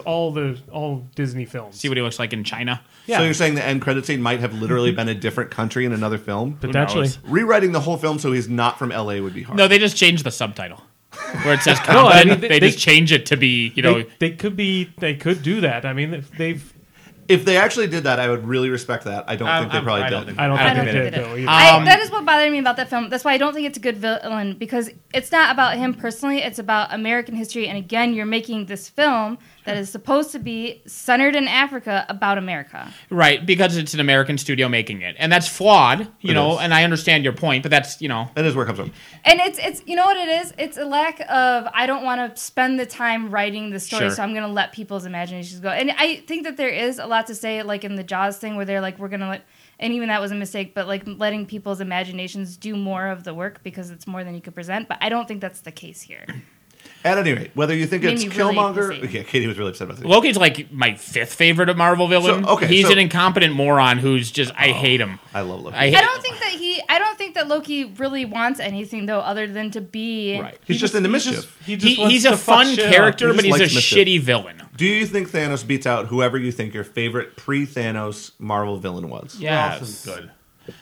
all Disney films. see what he looks like in China. Yeah. So you're saying the end credit scene might have literally been a different country in another film? Potentially. knows? Rewriting the whole film so he's not from LA would be hard. No, they just changed the subtitle where it says No, I Compton. mean, they they- just change it to be They could be. They could do that. I mean, they've. If they actually did that, I would really respect that. I don't think they probably I don't did. think- I don't I think don't they think did they though. did. either. That is what bothered me about that film. That's why I don't think it's a good villain because it's not about him personally. It's about American history. And again, you're making this film that is supposed to be centered in Africa about America. right because it's an American studio making it, and that's flawed. You It know, is. and I understand your point, but that's That is where it comes from. And it's you know what it is? It's a lack of I don't want to spend the time writing the story, Sure. so I'm going to let people's imaginations go. And I think that there is a lot to say, like in the Jaws thing, where they're like, we're going to let, and even that was a mistake, but like letting people's imaginations do more of the work because it's more than you could present. But I don't think that's the case here. At any rate, whether you think Made it's me really Killmonger, pissy. yeah, Katie was really upset about this. Loki's like my fifth favorite of Marvel villain. So, okay, he's so- an incompetent moron who's just I hate him. I love Loki. I hate I don't think that Loki really wants anything though, other than to be. Right. He's just into mischief. He's a fun character, He but just he's a likes mischief. shitty villain. Do you think Thanos beats out whoever you think your favorite pre-Thanos Marvel villain was? Yeah, This is good.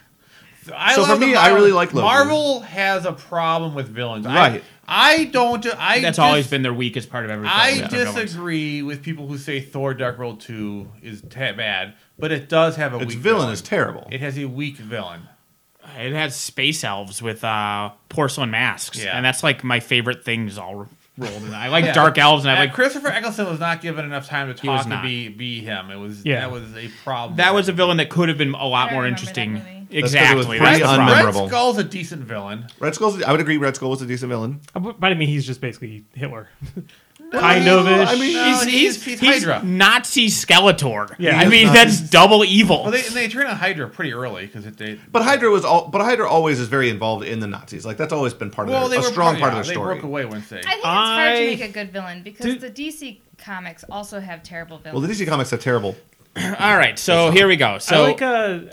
So love for the me, I really like Loki. Marvel has a problem with villains. Right. I don't. that's always been their weakest part of everything. I disagree with people who say Thor: Dark World 2 is bad, but it does have a Its weak villain is terrible. It has a weak villain. It has space elves with porcelain masks, Yeah. and that's like my favorite things all rolled in. I like Yeah. dark elves, and I And like Christopher Eccleston was not given enough time to He was talk to not. be him. It was Yeah. that was a problem. that was a villain that could have been a lot I more remember that interesting. movie. That's 'cause it was Exactly, pretty that's the problem. unmemorable. Red Skull's a decent villain. Red Skull's. I would agree. Red Skull was a decent villain. But I mean, he's just basically Hitler. Kind of ish. I mean, No, he's Hydra. Nazi Skeletor. Yeah. I mean He's that's double evil. Well, they turned on Hydra pretty early because they. But Hydra always is very involved in the Nazis. Like that's always been part of Well, their, they a were strong part yeah, of their They story. broke away once they. I think it's hard to I- make a good villain because Dude. the DC comics also have terrible Well, villains. the DC comics are terrible. All right, so here we go. So I like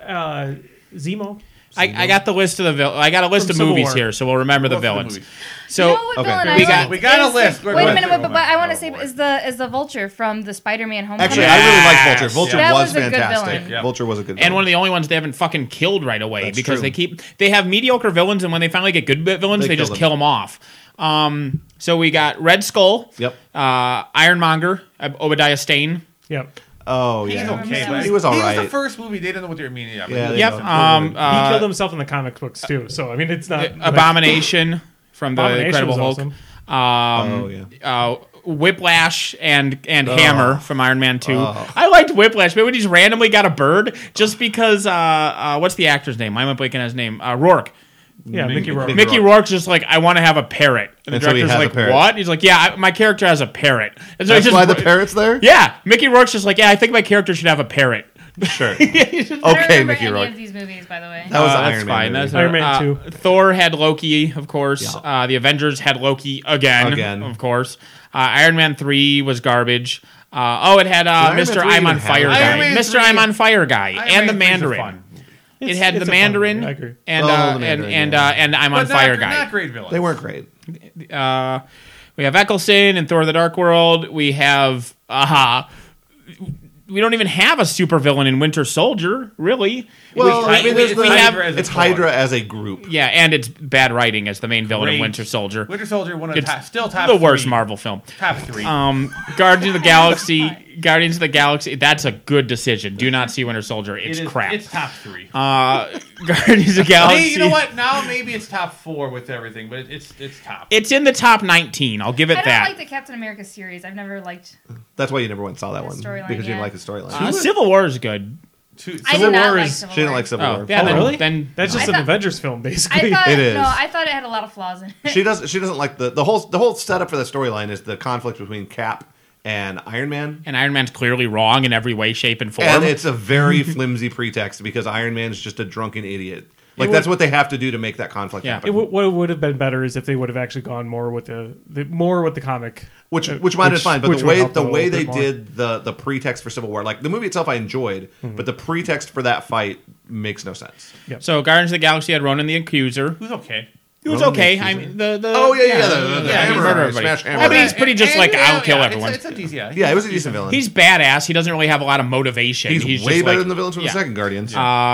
Zemo. I got the list of the villain. I got a list From of Civil movies War. here, so we'll remember the What's the villains. movie? So you know what okay, villain here I we go. like? We got a is- list. Go Wait a ahead. minute, but I want Oh, to say boy. is the Vulture from the Spider-Man Homecoming. Actually, I really like Vulture. Yes. Vulture That was was a good fantastic. villain. Yeah. Vulture was a good villain. and one of the only ones they haven't fucking killed right away That's because true. they have mediocre villains, and when they finally get good villains, They they kill just them. kill them off. So we got Red Skull, Yep. Ironmonger, Obadiah Stane. Yep. Oh He's yeah. okay, He but was all He was right. the first movie. They didn't know what they were meaning. Yeah, they Yep. know. He killed himself in the comic books too. So I mean, it's not Abomination from the Abomination Incredible was Hulk. awesome. Oh yeah. Whiplash and Hammer from Iron Man 2. Oh. I liked Whiplash, but when he's randomly got a bird, just because what's the actor's name? Why am I blanking on his name? Rourke. Yeah, Mickey Rourke. Mickey Rourke's just like, I want to have a parrot. And the And so he director's has a like, parrot. what? He's like, yeah, my character has a parrot. And so That's he just, why the parrot's there. Yeah, Mickey Rourke's just like, yeah, I think my character should have a parrot. Sure. I don't Okay, remember Mickey any Rourke. of these movies, by the way. That was that's Iron Man fine. movie. That's Iron Man 2. Thor had Loki, of course. Yeah. The Avengers had Loki again. Of course. Iron Man 3 was garbage. It had Iron Man Mr. 3 I'm on even Fire have guy. Iron Man Mr. 3 I'm on Fire guy. Iron And the Man 3's a Mandarin. fun movie. It had the It's a fun Mandarin movie, I agree. and Oh, the and Mandarin, and yeah. and I'm on But Fire not, guy. Not great villains. They weren't great. We have Eccleston in Thor: The Dark World. We have we don't even have a supervillain in Winter Soldier, really. Well, I mean, there's we have it's Hydra as a group. Yeah, and it's bad writing as the main villain of Great. Winter Soldier. Winter Soldier, one of It's still top the worst 3. Marvel film. Top 3. Guardians of the Galaxy. Guardians of the Galaxy. That's a good decision. Do not see Winter Soldier. It's crap. It's top 3. Guardians of the Galaxy. Hey, you know what? Now maybe it's top 4 with everything, but it's top. It's in the top 19. I'll give it I don't that. like the Captain America series. I've never liked. That's why you never went and saw that The one storyline, because you didn't yeah. like the storyline. Civil War is good. I did not like She Civil didn't War. like Civil Oh, War. yeah. Then, really? Then That's just I an thought- Avengers film, basically. I thought It is. no, I thought it had a lot of flaws in it. She doesn't like the whole setup for the storyline is the conflict between Cap and Iron Man. and Iron Man's clearly wrong in every way, shape, and form. And it's a very flimsy pretext because Iron Man's just a drunken idiot. Like that's what they have to do to make that conflict Yeah. happen. What would have been better is if they would have actually gone more with the comic, Which might have been fine, but which the would help a way little they bit more. did the pretext for Civil War, like the movie itself, I enjoyed, but the pretext for that fight makes no sense. So Guardians of the Galaxy had Ronan the Accuser. Who's okay? He was Ronan the okay. Accuser? I mean, the Oh, yeah, the he hammer, murdered everybody. smash hammer. I mean, he's pretty just like I'll kill yeah, everyone. It's a decent. Yeah, it was a decent villain. He's badass. He doesn't really have a lot of motivation. He's just way better like- than the villains from yeah. the second Guardians.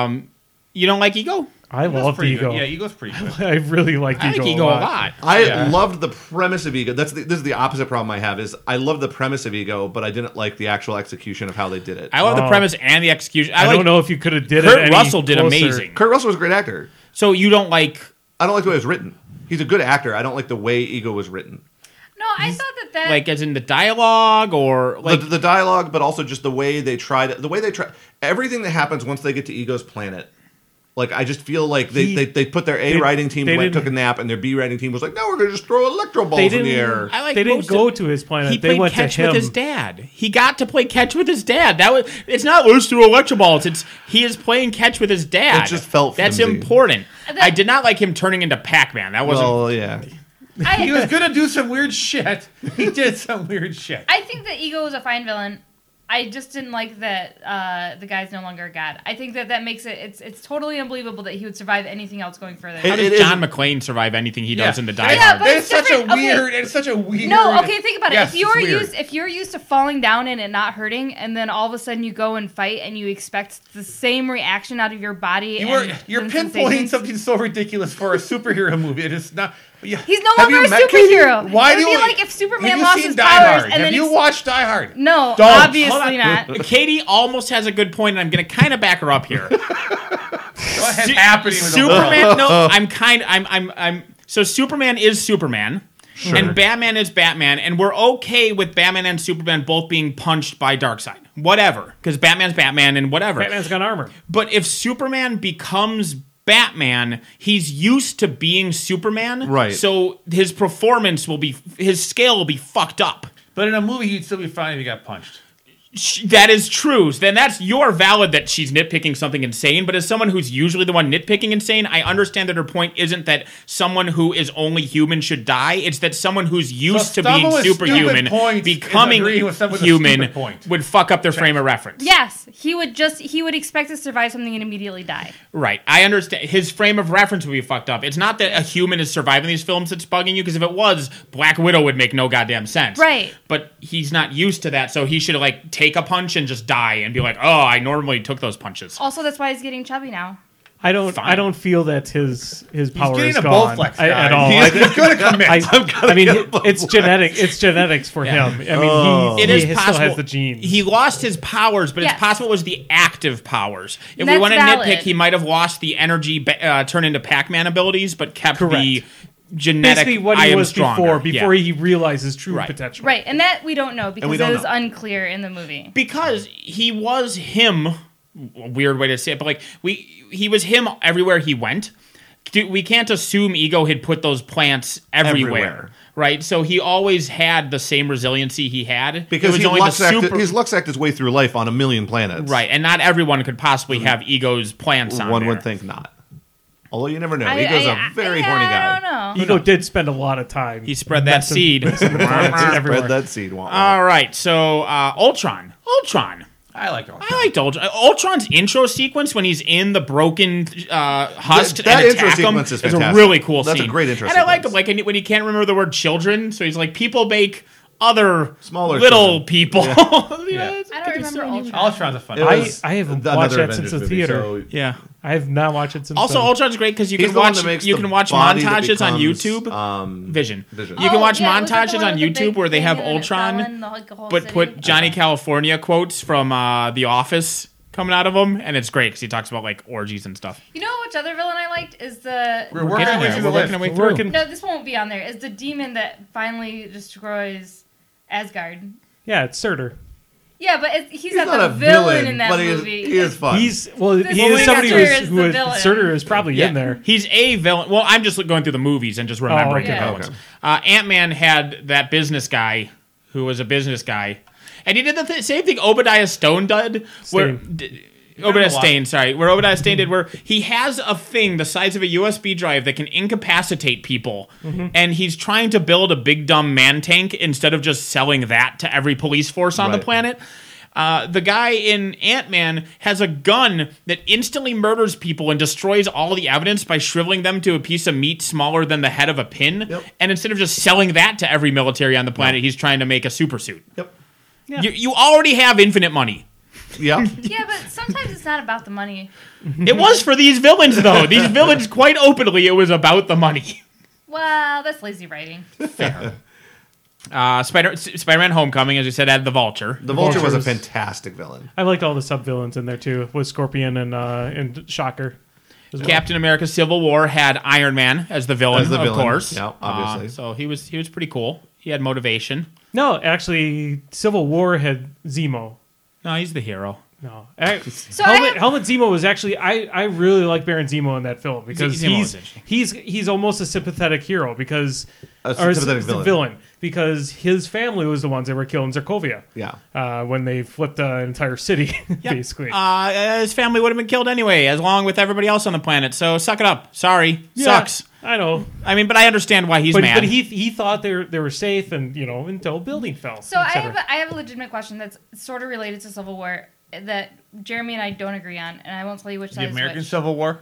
You don't like Ego? I love pretty Ego. good. Yeah, Ego's pretty good. I really like I Ego. like Ego a lot. I loved the premise of Ego. This is the opposite problem I have. Is I love the premise of Ego, but I didn't like the actual execution of how they did it. I love the premise and the execution. I like, don't know if you could have did it. Kurt any Russell did closer. amazing. Kurt Russell was a great actor. So you don't like? I don't like the way it was written. He's a good actor. I don't like the way Ego was written. No, I thought that Like as in the dialogue or like the dialogue, but also just the way they tried. Everything that happens once they get to Ego's planet. Like I just feel like they put their A writing team went, took a nap, and their B writing team was like, "No, we're going to just throw electro balls in the air." I like They didn't most go of- to his planet. He They played went to catch him. with his dad. He got to play catch with his dad. That was. It's not let's throw electro balls. It's he is playing catch with his dad. It just felt that's flimsy. important. I did not like him turning into Pac-Man. That wasn't. Well, yeah. He was gonna do some weird shit. He did some weird shit. I think that Ego was a fine villain. I just didn't like that the guy's no longer a god. I think that makes it's totally unbelievable that he would survive anything else going further. How does John McClane survive anything he does in the Die Yeah, Hard? but It's such a different. Okay. weird. It's such a weird. No, okay, think about it. Yes, If you're used to falling down and it not hurting, and then all of a sudden you go and fight and you expect the same reaction out of your body. you're and pinpointing sensations. something so ridiculous for a superhero movie. It is not. Yeah. He's no Have longer you a met Katie? superhero. Why it would do be you like if Superman have you lost seen his Die powers Hard? and Have then you watched Die Hard? No, Don't. obviously not. Katie almost has a good point, and I'm going to kind of back her up here. What is happening with the world? Superman? No, I'm. So Superman is Superman. Sure. And Batman is Batman, and we're okay with Batman and Superman both being punched by Darkseid. Whatever, because Batman's Batman and whatever. Batman's got armor. But if Superman becomes Batman, he's used to being Superman. Right. So his performance his scale will be fucked up. But in a movie, he'd still be fine if he got punched. That is true. Then you're valid that she's nitpicking something insane. But as someone who's usually the one nitpicking insane, I understand that her point isn't that someone who is only human should die. It's that someone who's used to being someone with superhuman, stupid points is becoming agreeing with someone with a human, stupid point. would fuck up their frame of reference. Yes, he would expect to survive something and immediately die. Right. I understand. His frame of reference would be fucked up. It's not that a human is surviving these films that's bugging you, because if it was, Black Widow would make no goddamn sense. Right. But he's not used to that, so he should take a punch and just die and be like, oh, I normally took those punches. Also, that's why he's getting chubby now. I don't Fine. I don't feel that his power getting is a gone Bowflex at guy. all. He's gonna commit. I mean, it's genetic. It's genetics for him. I mean, It he is still possible. has the genes. He lost his powers, but Yes. it's possible it was the active powers. If we That's want to valid. nitpick, he might have lost the energy turn into Pac-Man abilities, but kept the Correct. genetic Basically, what I he am was stronger. before Yeah. he realized his true Right. potential. Right, and that we don't know because we don't it is know. unclear in the movie. Because he was him. A weird way to say it, but he was him everywhere he went. We can't assume Ego had put those plants everywhere. Right? So he always had the same resiliency he had. Because it was he only he's Luxacked his way through life on a million planets. Right, and not everyone could possibly have Ego's plants on One there. would think not. Although you never know. I- Ego's I- a very I horny guy. I don't know. Ego did spend a lot of time. He spread that seed. Spread Spread that seed. Wah, wah. All right, so Ultron. I like Ultron. I liked Ultron. Ultron's intro sequence when he's in the broken husk That and intro attack him sequence is a fantastic. really cool That's scene. a great intro And I like him, sequence. when he can't remember the word children, so he's like, people make other Smaller little children. people. Yeah. I don't remember Ultron. Ultron's a fun. It was I haven't another watched that Avengers since the movie, theater. so Yeah. I have not watched it since. Also, then. Ultron's great because you he's can the one watch that makes you the can watch body that montages on becomes, YouTube. Vision. Vision. You can watch yeah, was that the montages one on with the YouTube big where they thing have and it fell Ultron, in the whole but city? put Johnny California quotes from The Office coming out of him, and it's great because he talks about like orgies and stuff. You know which other villain I liked is the. We're working our way there. through We're the working list. our way We're through. working. No, this won't be on there. Is the demon that finally destroys Asgard? Yeah, it's Surtur. Yeah, but he's not not the a villain in that but movie. he is fun. He This is somebody actor is who the is villain. Surtur is probably in there. He's a villain. Well, I'm just going through the movies and just remembering okay. the villains. Ant-Man had that business guy who was a business guy. And he did the same thing Obadiah Stane did. Where Obadiah Stane did, where he has a thing the size of a USB drive that can incapacitate people, and he's trying to build a big dumb man tank instead of just selling that to every police force on the Right. planet. The guy in Ant-Man has a gun that instantly murders people and destroys all the evidence by shriveling them to a piece of meat smaller than the head of a pin. Yep. And instead of just selling that to every military on the planet, he's trying to make a super suit. Yep. You already have infinite money. Yeah. Yeah, but sometimes it's not about the money. It was for these villains, though. These villains, quite openly, it was about the money. Well, that's lazy writing. Spider-Man Homecoming, as you said, had the Vulture. The Vulture was a Vultures. fantastic villain. I liked all the sub villains in there too, with Scorpion and Shocker. As well. Captain America Civil War had Iron Man as the villain, As the of villain. course. Yeah, obviously. So he was pretty cool. He had motivation. No, actually, Civil War had Zemo. No, he's the hero. No, So I have- Helmut Zemo was actually I really like Baron Zemo in that film because Zemo was interesting. he's almost a sympathetic hero because A sympathetic villain. because his family was the ones that were killed in Sokovia. Yeah. When they flipped the entire city basically. His family would have been killed anyway, as along with everybody else on the planet. So suck it up. Sorry, Yeah, sucks. I know, I mean, but I understand why he's mad. but he thought they were safe and until a building fell. So I etc. have a legitimate question that's sort of related to Civil War that Jeremy and I don't agree on, and I won't tell you which The side is American which. Civil War.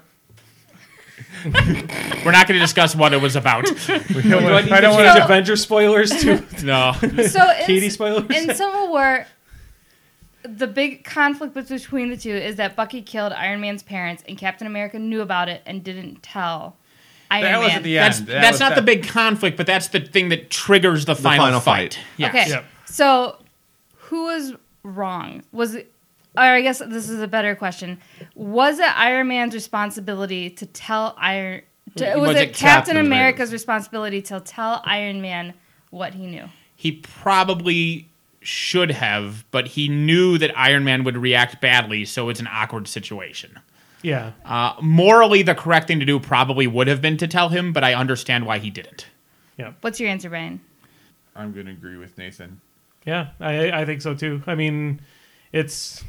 We're not going to discuss what it was about. Do I need to don't change wanna- Avenger spoilers to No. So Katie spoilers? in Civil War, the big conflict between the two is that Bucky killed Iron Man's parents, and Captain America knew about it and didn't tell Iron That Man. was at the end. That's not the big conflict, but that's the thing that triggers the final fight. Yes. Okay, Yep. so who was wrong? Was it? Or I guess this is a better question. Was it Iron Man's responsibility to tell Iron? Was it Captain America's responsibility to tell Iron Man what he knew? He probably should have, but he knew that Iron Man would react badly, so it's an awkward situation. yeah. Morally, the correct thing to do probably would have been to tell him, but I understand why he didn't. What's your answer, Brian? I'm going to agree with Nathan. Yeah, I think so too. I mean, it's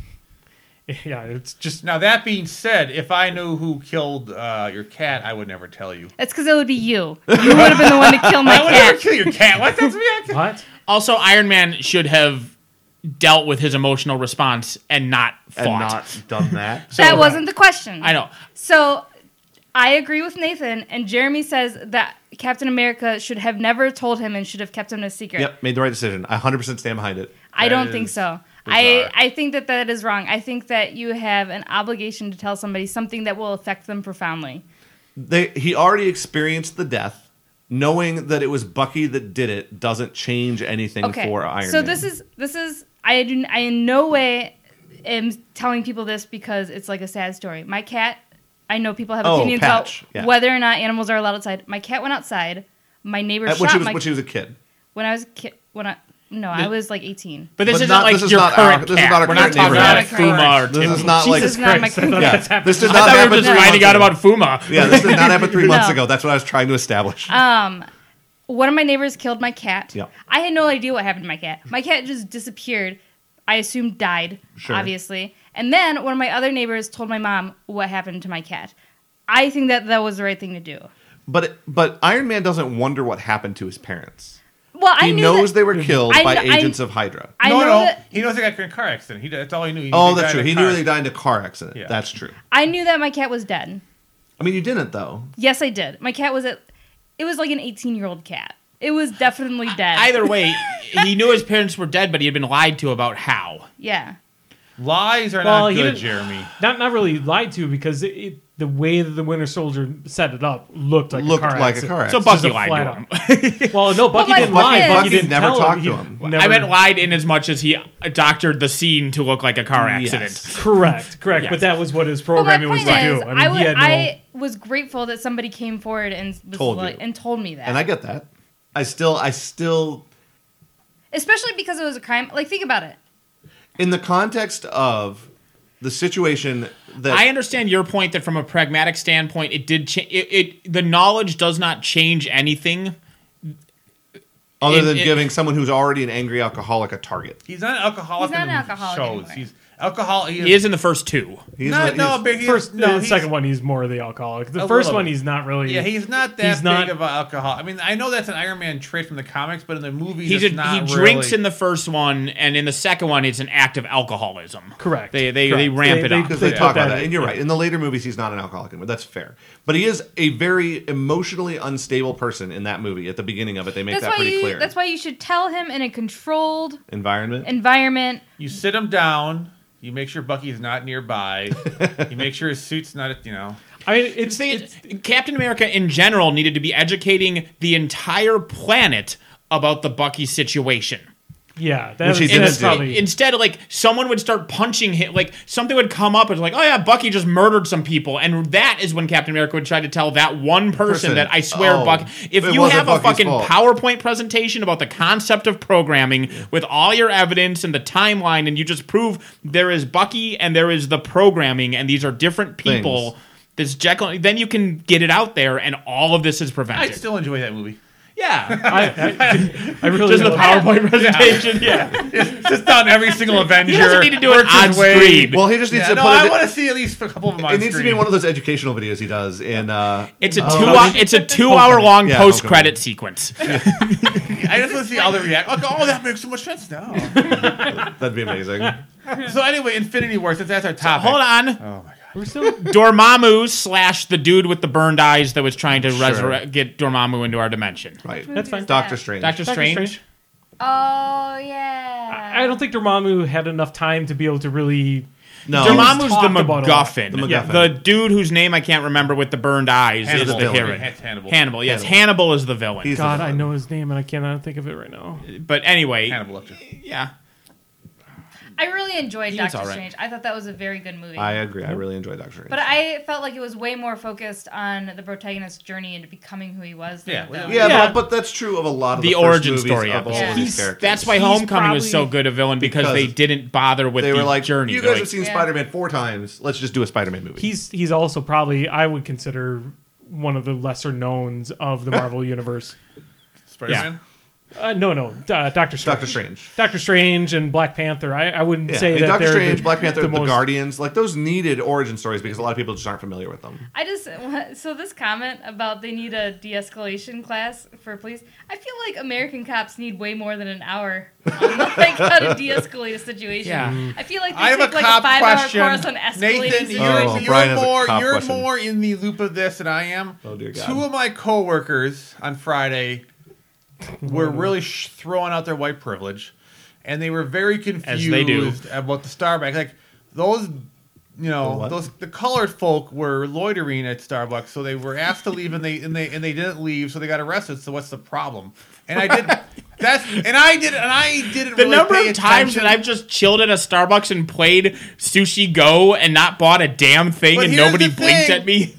just Now, that being said, if I knew who killed your cat, I would never tell you. It's because it would be you. You would have been the one to kill my I would never cat. kill your cat. What? That's me. what? Also, Iron Man should have dealt with his emotional response and not fought. And not done that. That wasn't the question. I know. So I agree with Nathan, and Jeremy says that Captain America should have never told him and should have kept him a secret. Yep, made the right decision. I 100% stand behind it. I That don't is think so. bizarre. I think that is wrong. I think that you have an obligation to tell somebody something that will affect them profoundly. He already experienced the death. Knowing that it was Bucky that did it doesn't change anything Okay. for Iron So Man. this is I in no way am telling people this because it's like a sad story. My cat, I know people have opinions Patch. about Yeah. whether or not animals are allowed outside. My cat went outside. My neighbor when shot she was my when she was a kid. when I was a kid. I was like 18. But this But isn't not- like this is your not current our- this is cat. not our We're not current talking neighborhood. about Fuma or This is Tim. not like Jesus Christ. I thought that's happened. this did I not thought we happen were just 3 finding months out ago. about Fuma. Yeah, this did not happen 3 months No. ago. That's what I was trying to establish. One of my neighbors killed my cat. Yep. I had no idea what happened to my cat. My cat just disappeared. I assumed died, Sure. obviously. And then one of my other neighbors told my mom what happened to my cat. I think that was the right thing to do. But Iron Man doesn't wonder what happened to his parents. Well, I He knew knows that, they were killed I by kn- I- agents of Hydra. I no, know no. that He knows they got in a car accident. That's all he knew. Oh, They that's died true. in a He car knew they died in a car accident. Yeah. That's true. I knew that my cat was dead. I mean, you didn't though. Yes, I did. My cat was it was like an 18-year-old cat. It was definitely dead. Either way, he knew his parents were dead, but he had been lied to about how. Yeah. Lies are Well, not he good, didn't- Jeremy. Not really lied to because the way that the Winter Soldier set it up looked like a car accident. So Just Bucky a lied flat to out. him. Well, no, Bucky my didn't point lie. is- Bucky Bucky didn't never tell talked he to him. never- I meant lied in as much as he doctored the scene to look like a car accident. Yes. Correct. Yes. But that was what his But my programming was point to is, do. I mean, he had no. I was grateful that somebody came forward and was Told like, you. and told me that. And I get that. I still, Especially because it was a crime. Like, think about it. in the context of the situation that I understand your point that from a pragmatic standpoint, it did the knowledge does not change anything. other than it- giving someone who's already an angry alcoholic a target. He's not an alcoholic. He's not in an the alcoholic shows. anymore. He's alcohol. He is in the first two. He's Not, not, no, but he's, First, no, the he's, second one, he's more the alcoholic. The A first little one, bit. he's not really. Yeah, he's not that He's big not- of an alcohol. I mean, I know that's an Iron Man trait from the comics, but in the movies, He it's not drinks really. in the first one, and in the second one, it's an act of alcoholism. Correct. They Correct. ramp it up. because they put talk about that that. in, And you're yeah. right. In the later movies, he's not an alcoholic anymore. That's fair. But he is a very emotionally unstable person in that movie. At the beginning of it, they make that pretty clear. That's why you should tell him in a controlled Environment. environment. You sit him down. You make sure Bucky's not nearby. You make sure his suit's not, you know. I mean, It's Captain America in general needed to be educating the entire planet about the Bucky situation. yeah. Which he That's didn't do. probably. Instead, like someone would start punching him, like something would come up and like, oh yeah, Bucky just murdered some people, and that is when Captain America would try to tell that one person that I swear, Oh, Bucky. If it you wasn't have a Bucky's fucking fault. PowerPoint presentation about the concept of programming with all your evidence and the timeline, and you just prove there is Bucky and there is the programming, and these are different people. Things. This Jekyll, then you can get it out there, and all of this is I prevented. still enjoy that movie. Yeah, I really just the don't- PowerPoint presentation. Yeah. Just on every single Avenger. He doesn't need to do it works his on way. screen. Well, he just needs Yeah, to no, put I it. want to see at least a couple of them on It needs to be screen. in one of those educational videos he does. In It's a Homecoming? it's a 2-hour long Yeah, post credit Homecoming. sequence. I just want to see how they react. Like, oh, that makes so much sense now. that'd be amazing. So anyway, Infinity War, since that's our topic. Hold on. Oh my god. We're still. Dormammu / the dude with the burned eyes that was trying to Sure. get Dormammu into our dimension. Right. That's fine. Doctor Strange. Doctor Strange. Oh yeah. I don't think Dormammu had enough time to be able to really. No. Dormammu's the talked about a lot. MacGuffin. The MacGuffin. The dude whose name I can't remember with the burned eyes Hannibal. is the Villain. hero. It's Hannibal. Hannibal, yes. Hannibal. Hannibal is the villain. He's- God, I know his name and I cannot think of it right now. But anyway, Hannibal Lecter. yeah. I really enjoyed He was Doctor all right. Strange. I thought that was a very good movie. I agree. I really enjoyed Doctor Strange. but I felt like it was way more focused on the protagonist's journey into becoming who he was. Than Yeah, the well, yeah, Yeah. But that's true of a lot of The the, first origin movies story of of all it. of these Yeah. characters. That's why He's Homecoming was so probably- good a villain because they Because didn't bother with they the were like, journey. you They're guys like, have seen Yeah. Spider-Man 4 times. Let's just do a Spider-Man movie. He's also probably, I would consider, one of the lesser knowns of the Marvel universe. Spider-Man. No, Doctor Strange. Doctor Strange. Doctor Strange and Black Panther. I wouldn't Yeah. say And that Doctor they're Strange, the, Black Panther, the, most, Guardians, like those needed origin stories because a lot of people just aren't familiar with them. I just so this comment about they need a de-escalation class for police. I feel like American cops need way more than an hour on like how to de-escalate a situation. Yeah. I feel like they I have take a like cop a 5-hour question. course on escalating Nathan, situations. Oh, Brian has a cop you're question. more in the loop of this than I am. Oh, dear God. Two of my coworkers on Friday were really throwing out their white privilege, and they were very confused As they do. about the Starbucks. Like those, you know, what? the colored folk were loitering at Starbucks, so they were asked to leave, and they didn't leave, so they got arrested. So what's the problem? And I did I didn't The really number pay of times attention. that I've just chilled at a Starbucks and played Sushi Go and not bought a damn thing But and here's nobody the blinked thing. at me.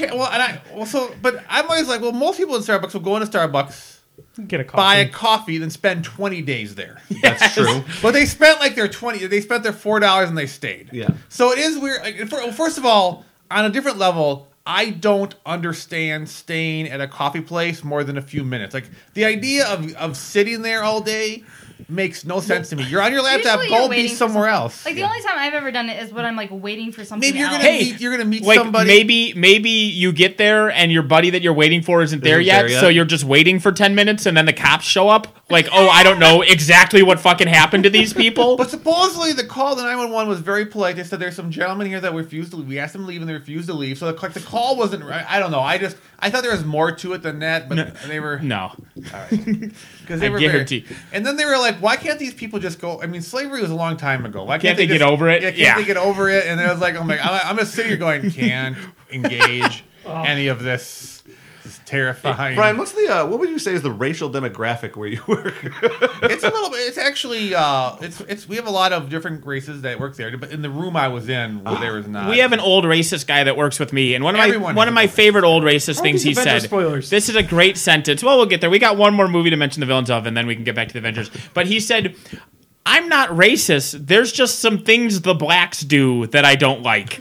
But I'm always like, well, most people in Starbucks will go into Starbucks, get a coffee. buy a coffee, then spend 20 days there. That's true. But they spent like their they spent their $4 and they stayed. Yeah. So it is weird. Like, first of all, on a different level, I don't understand staying at a coffee place more than a few minutes. Like the idea of sitting there all day makes no sense to me. You're on your laptop, Usually you're go be waiting for somewhere something. else. Like the only time I've ever done it is when I'm like waiting for something. Maybe you're else. gonna Hey, you're gonna meet Like somebody. maybe you get there and your buddy that you're waiting for isn't there Isn't yet, there yet. so you're just waiting for 10 minutes and then the cops show up. Like, oh, I don't know exactly what fucking happened to these people. But supposedly the call to 911 was very polite. They said there's some gentlemen here that refused to leave. We asked them to leave and they refused to leave. So the call wasn't right. I don't know. I thought there was more to it than that, but they were. No, Because they I were guarantee. and then they were like, why can't these people just go? I mean, slavery was a long time ago. Why Can't they get just- over it? Yeah, can't Yeah. they get over it? And then I was like, I'm just sitting here going, can't engage any of this. It's terrifying. Brian, what's the what would you say is the racial demographic where you work? It's a little bit. It's actually. It's. We have a lot of different races that work there, but in the room I was in, there was not. We have an old racist guy that works with me, and one Everyone of my has a favorite old racist things these he Avengers said. spoilers? This is a great sentence. Well, we'll get there. We got one more movie to mention the villains of, and then we can get back to the Avengers. But he said, "I'm not racist. There's just some things the blacks do that I don't like."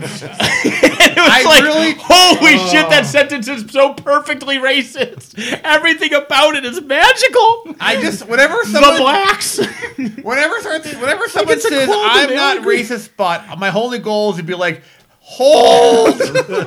It was holy shit! That sentence is so perfectly racist. Everything about it is magical. I just whenever The someone blacks. whenever someone it's a says quote I'm and not they all agree. racist, but my only goal is to be like, hold.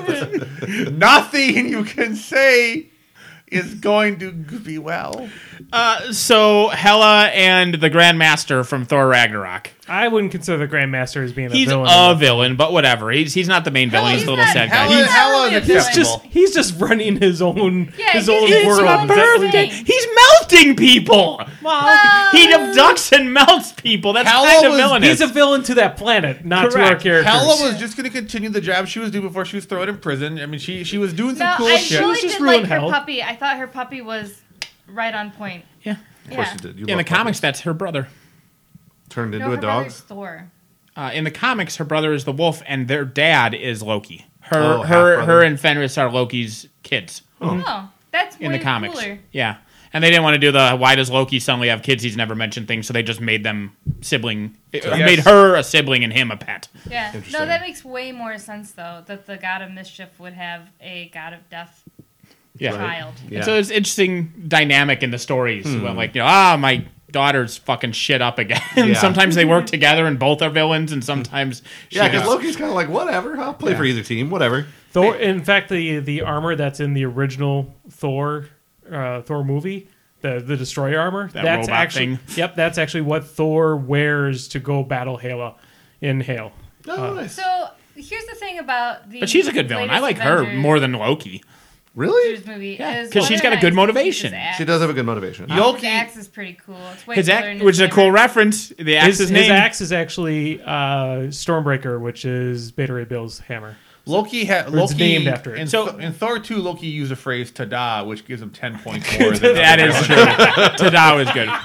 Nothing you can say is going to be well. So Hela and the Grandmaster from Thor Ragnarok. I wouldn't consider the Grandmaster as being He's a villain. a villain, but whatever. He's not the main villain. He's the little not- sad guy. Hela- Hela is He's acceptable. He's just running his own Yeah, his he's own his world. own Is that what birthday. he- He's melting people. Well, He abducts and melts people. That's Hela kind of was- villainous. He's a villain to that planet, not to our Correct. characters. Hela was just going to continue the job she was doing before she was thrown in prison. I mean, she was doing some No, cool I shit. really just did like ruined her Hell. puppy. I thought her puppy was right on point. yeah. Of course you did. You In the love comics, puppies. that's her brother. Turned into No, a her dog. brother's Thor. In the comics, her brother is the wolf, and their dad is Loki. Oh, half-brother. Her and Fenris are Loki's kids Oh, that's in the way comics. cooler. Yeah. And they didn't want to do the why does Loki suddenly have kids he's never mentioned thing, so they just made them sibling. Made her a sibling and him a pet. Yeah. Interesting. No, that makes way more sense though. That the god of mischief would have a god of death Yeah. child. Yeah. And so it's interesting dynamic in the stories. Well, like, my daughter's fucking shit up again. Yeah. Sometimes they work together and both are villains, and sometimes Yeah, she because is- Loki's kind of like, whatever, I'll play for either team, whatever. Thor. In fact, the armor that's in the original Thor movie, the Destroyer armor, That that's robot actually thing. Yep, that's actually what Thor wears to go battle Hela in Hale. Oh, nice. So here's the thing about the. But she's a good villain. I latest like her Avengers more than Loki. Really? movie. Yeah, is 'cause she's got a whether or good not motivation. his axe. She does have a good motivation. Yoki- His axe is pretty cool. It's way His cooler axe, in which is a his cool hammer. reference. The axe's His name. axe is actually Stormbreaker, which is Beta Ray Bill's hammer. Loki had It's Loki named after it. In Thor 2, Loki used a phrase "tada," which gives him 10 points more. Than That is true. Tadao is good.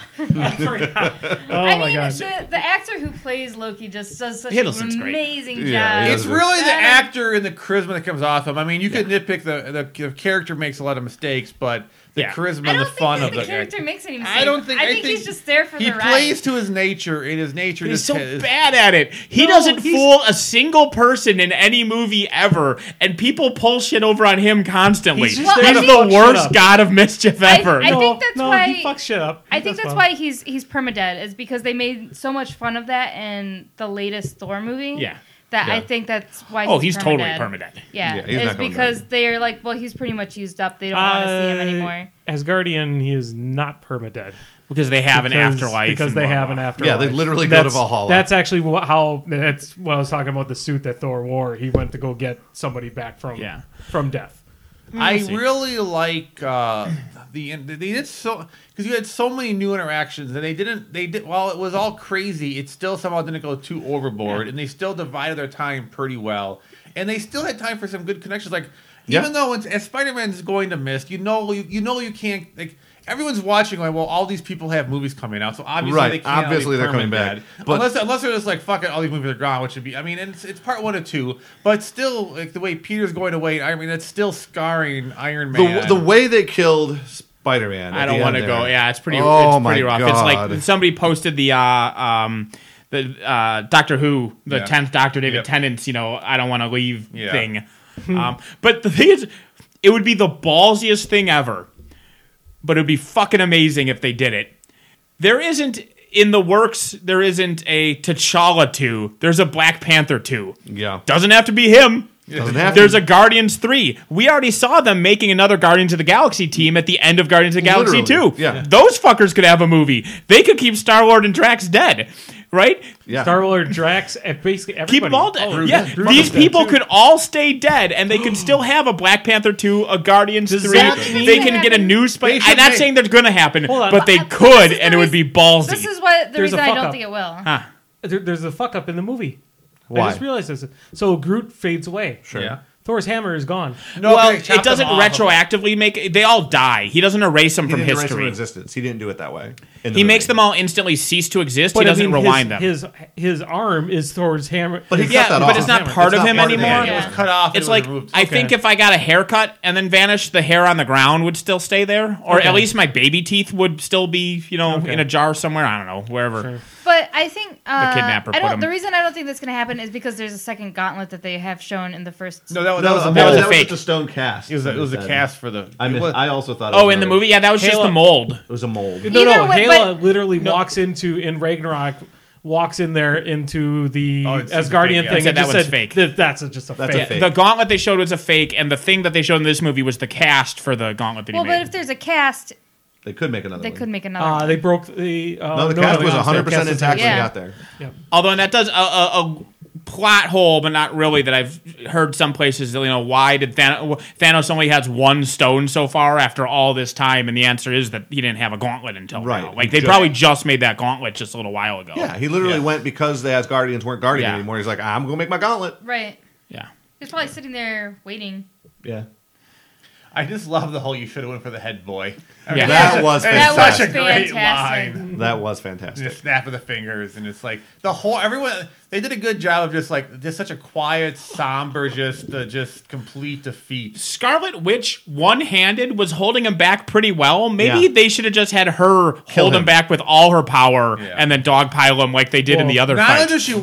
Oh I my mean, gosh. the actor who plays Loki just does such an Hiddleston's great. amazing job. Yeah, he It's does really the That- actor and the charisma that comes off him. I mean, you could nitpick the character makes a lot of mistakes, but the Yeah. charisma I and don't the fun think of that the the character guy. makes any mistakes. I don't think. I think he's just there for he the ride. plays to his nature, and his nature He's just so is- bad at it. He doesn't fool a single person in any movie ever, and people pull shit over on him constantly. He's He's just there to the fuck shit worst up. god of mischief ever. I think that's why- he fucks shit up. I think That's that's fine. why he's permadead is because they made so much fun of that in the latest Thor movie. Yeah. That Yeah. I think that's why. Oh, he's totally permadead. permadead. Yeah, Yeah, he's it's not going because they're like, well, he's pretty much used up. They don't want to see him anymore. Asgardian, he is not permadead. Because they have an Because- afterlife. Because and they blah, have blah. an afterlife. Yeah, they literally go to That's- Valhalla. That's actually that's what I was talking about, the suit that Thor wore. He went to go get somebody back from death. I see. really like they did so because you had so many new interactions and they did while it was all crazy, it still somehow didn't go too overboard, and they still divided their time pretty well, and they still had time for some good connections. Like even though as Spider-Man's going to miss, you can't like. Everyone's watching going, well, all these people have movies coming out, so obviously Right, they can't obviously be they're coming permanent back. dead. But- Unless they're just like, fuck it, all these movies are gone, which would be, I mean, and it's part 1 and 2, but still, like the way Peter's going away, I mean, it's still scarring Iron Man. The way they killed Spider-Man. I don't want to go. Yeah, it's pretty. Oh it's pretty my rough. God. It's like somebody posted the Doctor Who, the Yeah. 10th Doctor, David Yep. Tennant's. I don't want to leave Yeah. thing. But the thing is, it would be the ballsiest thing ever. But it would be fucking amazing if they did it. There isn't in the works. There isn't a T'Challa 2. There's a Black Panther 2. Yeah. Doesn't have to be him. Doesn't have There's to. a Guardians 3. We already saw them making another Guardians of the Galaxy team at the end of Guardians of the Galaxy Literally, 2. yeah. Those fuckers could have a movie. They could keep Star-Lord and Drax dead. right? Yeah. Star-Lord, Drax, and basically everybody. Keep them all dead. Groot. Yeah, Groot these is dead, people too. could all stay dead, and they could still have a Black Panther 2, a Guardians 3. that They mean- can get a new They Spider. should I'm not make- saying that's going to happen, Hold on. but they But could, this is the and it would be ballsy. This is what the There's a reason I fuck don't up. think it will. There's a fuck up in the movie. Why? I just realized this. So Groot fades away. Sure. Yeah. Thor's hammer is gone. No, well, they chopped it doesn't them off of- retroactively make. They all die. He doesn't erase them He from didn't erase them from history. existence. He didn't do it that way. in the He makes movie. them all instantly cease to exist. He I doesn't mean, rewind them. His arm is Thor's hammer. But he Yeah, cut that but off. it's not Hammer. part It's of not him part of the anymore. hand. It was cut off. and It's it was like removed. I think if I got a haircut and then vanished, the hair on the ground would still stay there, or Okay. at least my baby teeth would still be, Okay. in a jar somewhere. I don't know, wherever. Sure. But I think kidnapper I put him- don't. The reason I don't think that's going to happen is because there's a second gauntlet that they have shown in the first. no, that was No, a that that was was a fake. just a stone cast. It was a Instead. cast for the. I it was- also thought. It Oh, was in the another- movie, yeah, that was just Halo- the mold. it was a mold. No, Either way, Hela but- literally walks in Ragnarok, walks in there into the Oh, it's Asgardian fake, yeah. thing Said and that just one's said fake. That's just a That's fake. a fake. The gauntlet they showed was a fake, and the thing that they showed in this movie was the cast for the gauntlet that Well, he but made. if there's a cast, They could make another. they one. could make another. one. They broke the. No, the cast was 100% intact when Yeah. he got there. Although, and that does a plot hole, but not really, that I've heard some places, why did Thanos only has one stone so far after all this time? And the answer is that he didn't have a gauntlet until Right. now. Like, they probably just made that gauntlet just a little while ago. Yeah, he literally went because the Asgardians weren't guarding Yeah. anymore. He's like, I'm gonna make my gauntlet. Right. Yeah. He's probably sitting there waiting. Yeah, I just love the whole "you should have went for the head, boy." Yeah. that was That That was was fantastic. such a great fantastic. line. That was The fantastic. snap of the fingers, and it's like the whole everyone. They did a good job of just such a quiet, somber, just complete defeat. Scarlet Witch, one-handed, was holding him back pretty well. Maybe Yeah. they should have just had her Kill hold him him. back with all her power Yeah. and then dogpile him like they did in the other Not fight. only does she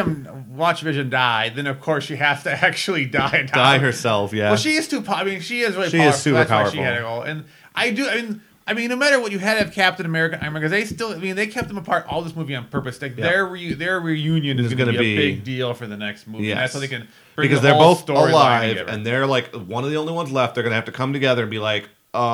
watch Vision die, then of course she has to actually die. And Die herself. Yeah. Well, she is too. I mean, she is really. She powerful. is super That's why powerful. She had to go. And I do. I mean, no matter what, you had to have Captain America and Iron Man, because they still. I mean, they kept them apart all this movie on purpose. Like Yeah. their reunion is It's going to gonna be a be- big deal for the next movie. Yes. And that's how they can bring because the they're whole both storyline alive together. and they're like one of the only ones left. They're gonna have to come together and be like,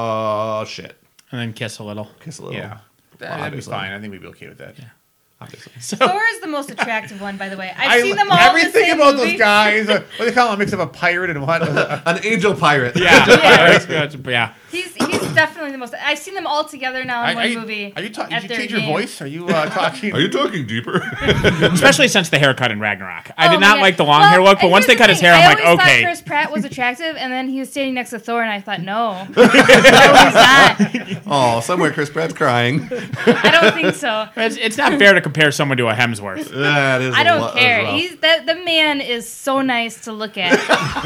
oh shit, And then kiss a little. kiss a little. yeah, that'd be obviously. fine. I think we'd be okay with that. Obviously. Thor is the most attractive one, by the way. I've seen them all. Everything in the same about movie. those guys. What do they call them? A mix of a pirate and what? An angel pirate. Yeah. Yeah. Yeah. He's definitely the most. I've seen them all together now in one movie. Are you talking? at Did you their change your game. voice? Are you talking? Are you talking deeper? Especially since the haircut in Ragnarok. I Oh did my not God. like the long Well, hair look, but and once they here's cut the his thing. hair, I'm like, I always okay. thought Chris Pratt was attractive, and then he was standing next to Thor, and I thought, no, no, he's not. Oh, somewhere Chris Pratt's crying. I don't think so. It's not fair to compare someone to a Hemsworth. That is. I a don't lot- care. rough. He's the man is so nice to look at.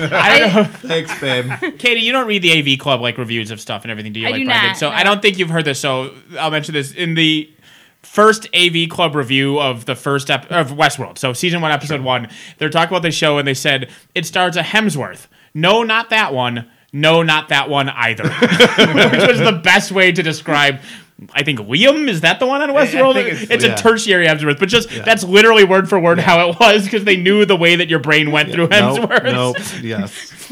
I don't know. Thanks, babe. Katie, you don't read the AV Club like reviews of stuff and everything, do you? I like do Brendan? not, So no. I don't think you've heard this. So I'll mention this in the first AV Club review of the first of Westworld. So season 1, episode 1. They're talking about the show and they said it stars a Hemsworth. No, not that one. No, not that one either. Which was the best way to describe. I think Liam, is that the one on Westworld? think It's yeah. a tertiary Hemsworth, but just that's literally word for word how it was because they knew the way that your brain went through Hemsworth. Nope. Yes.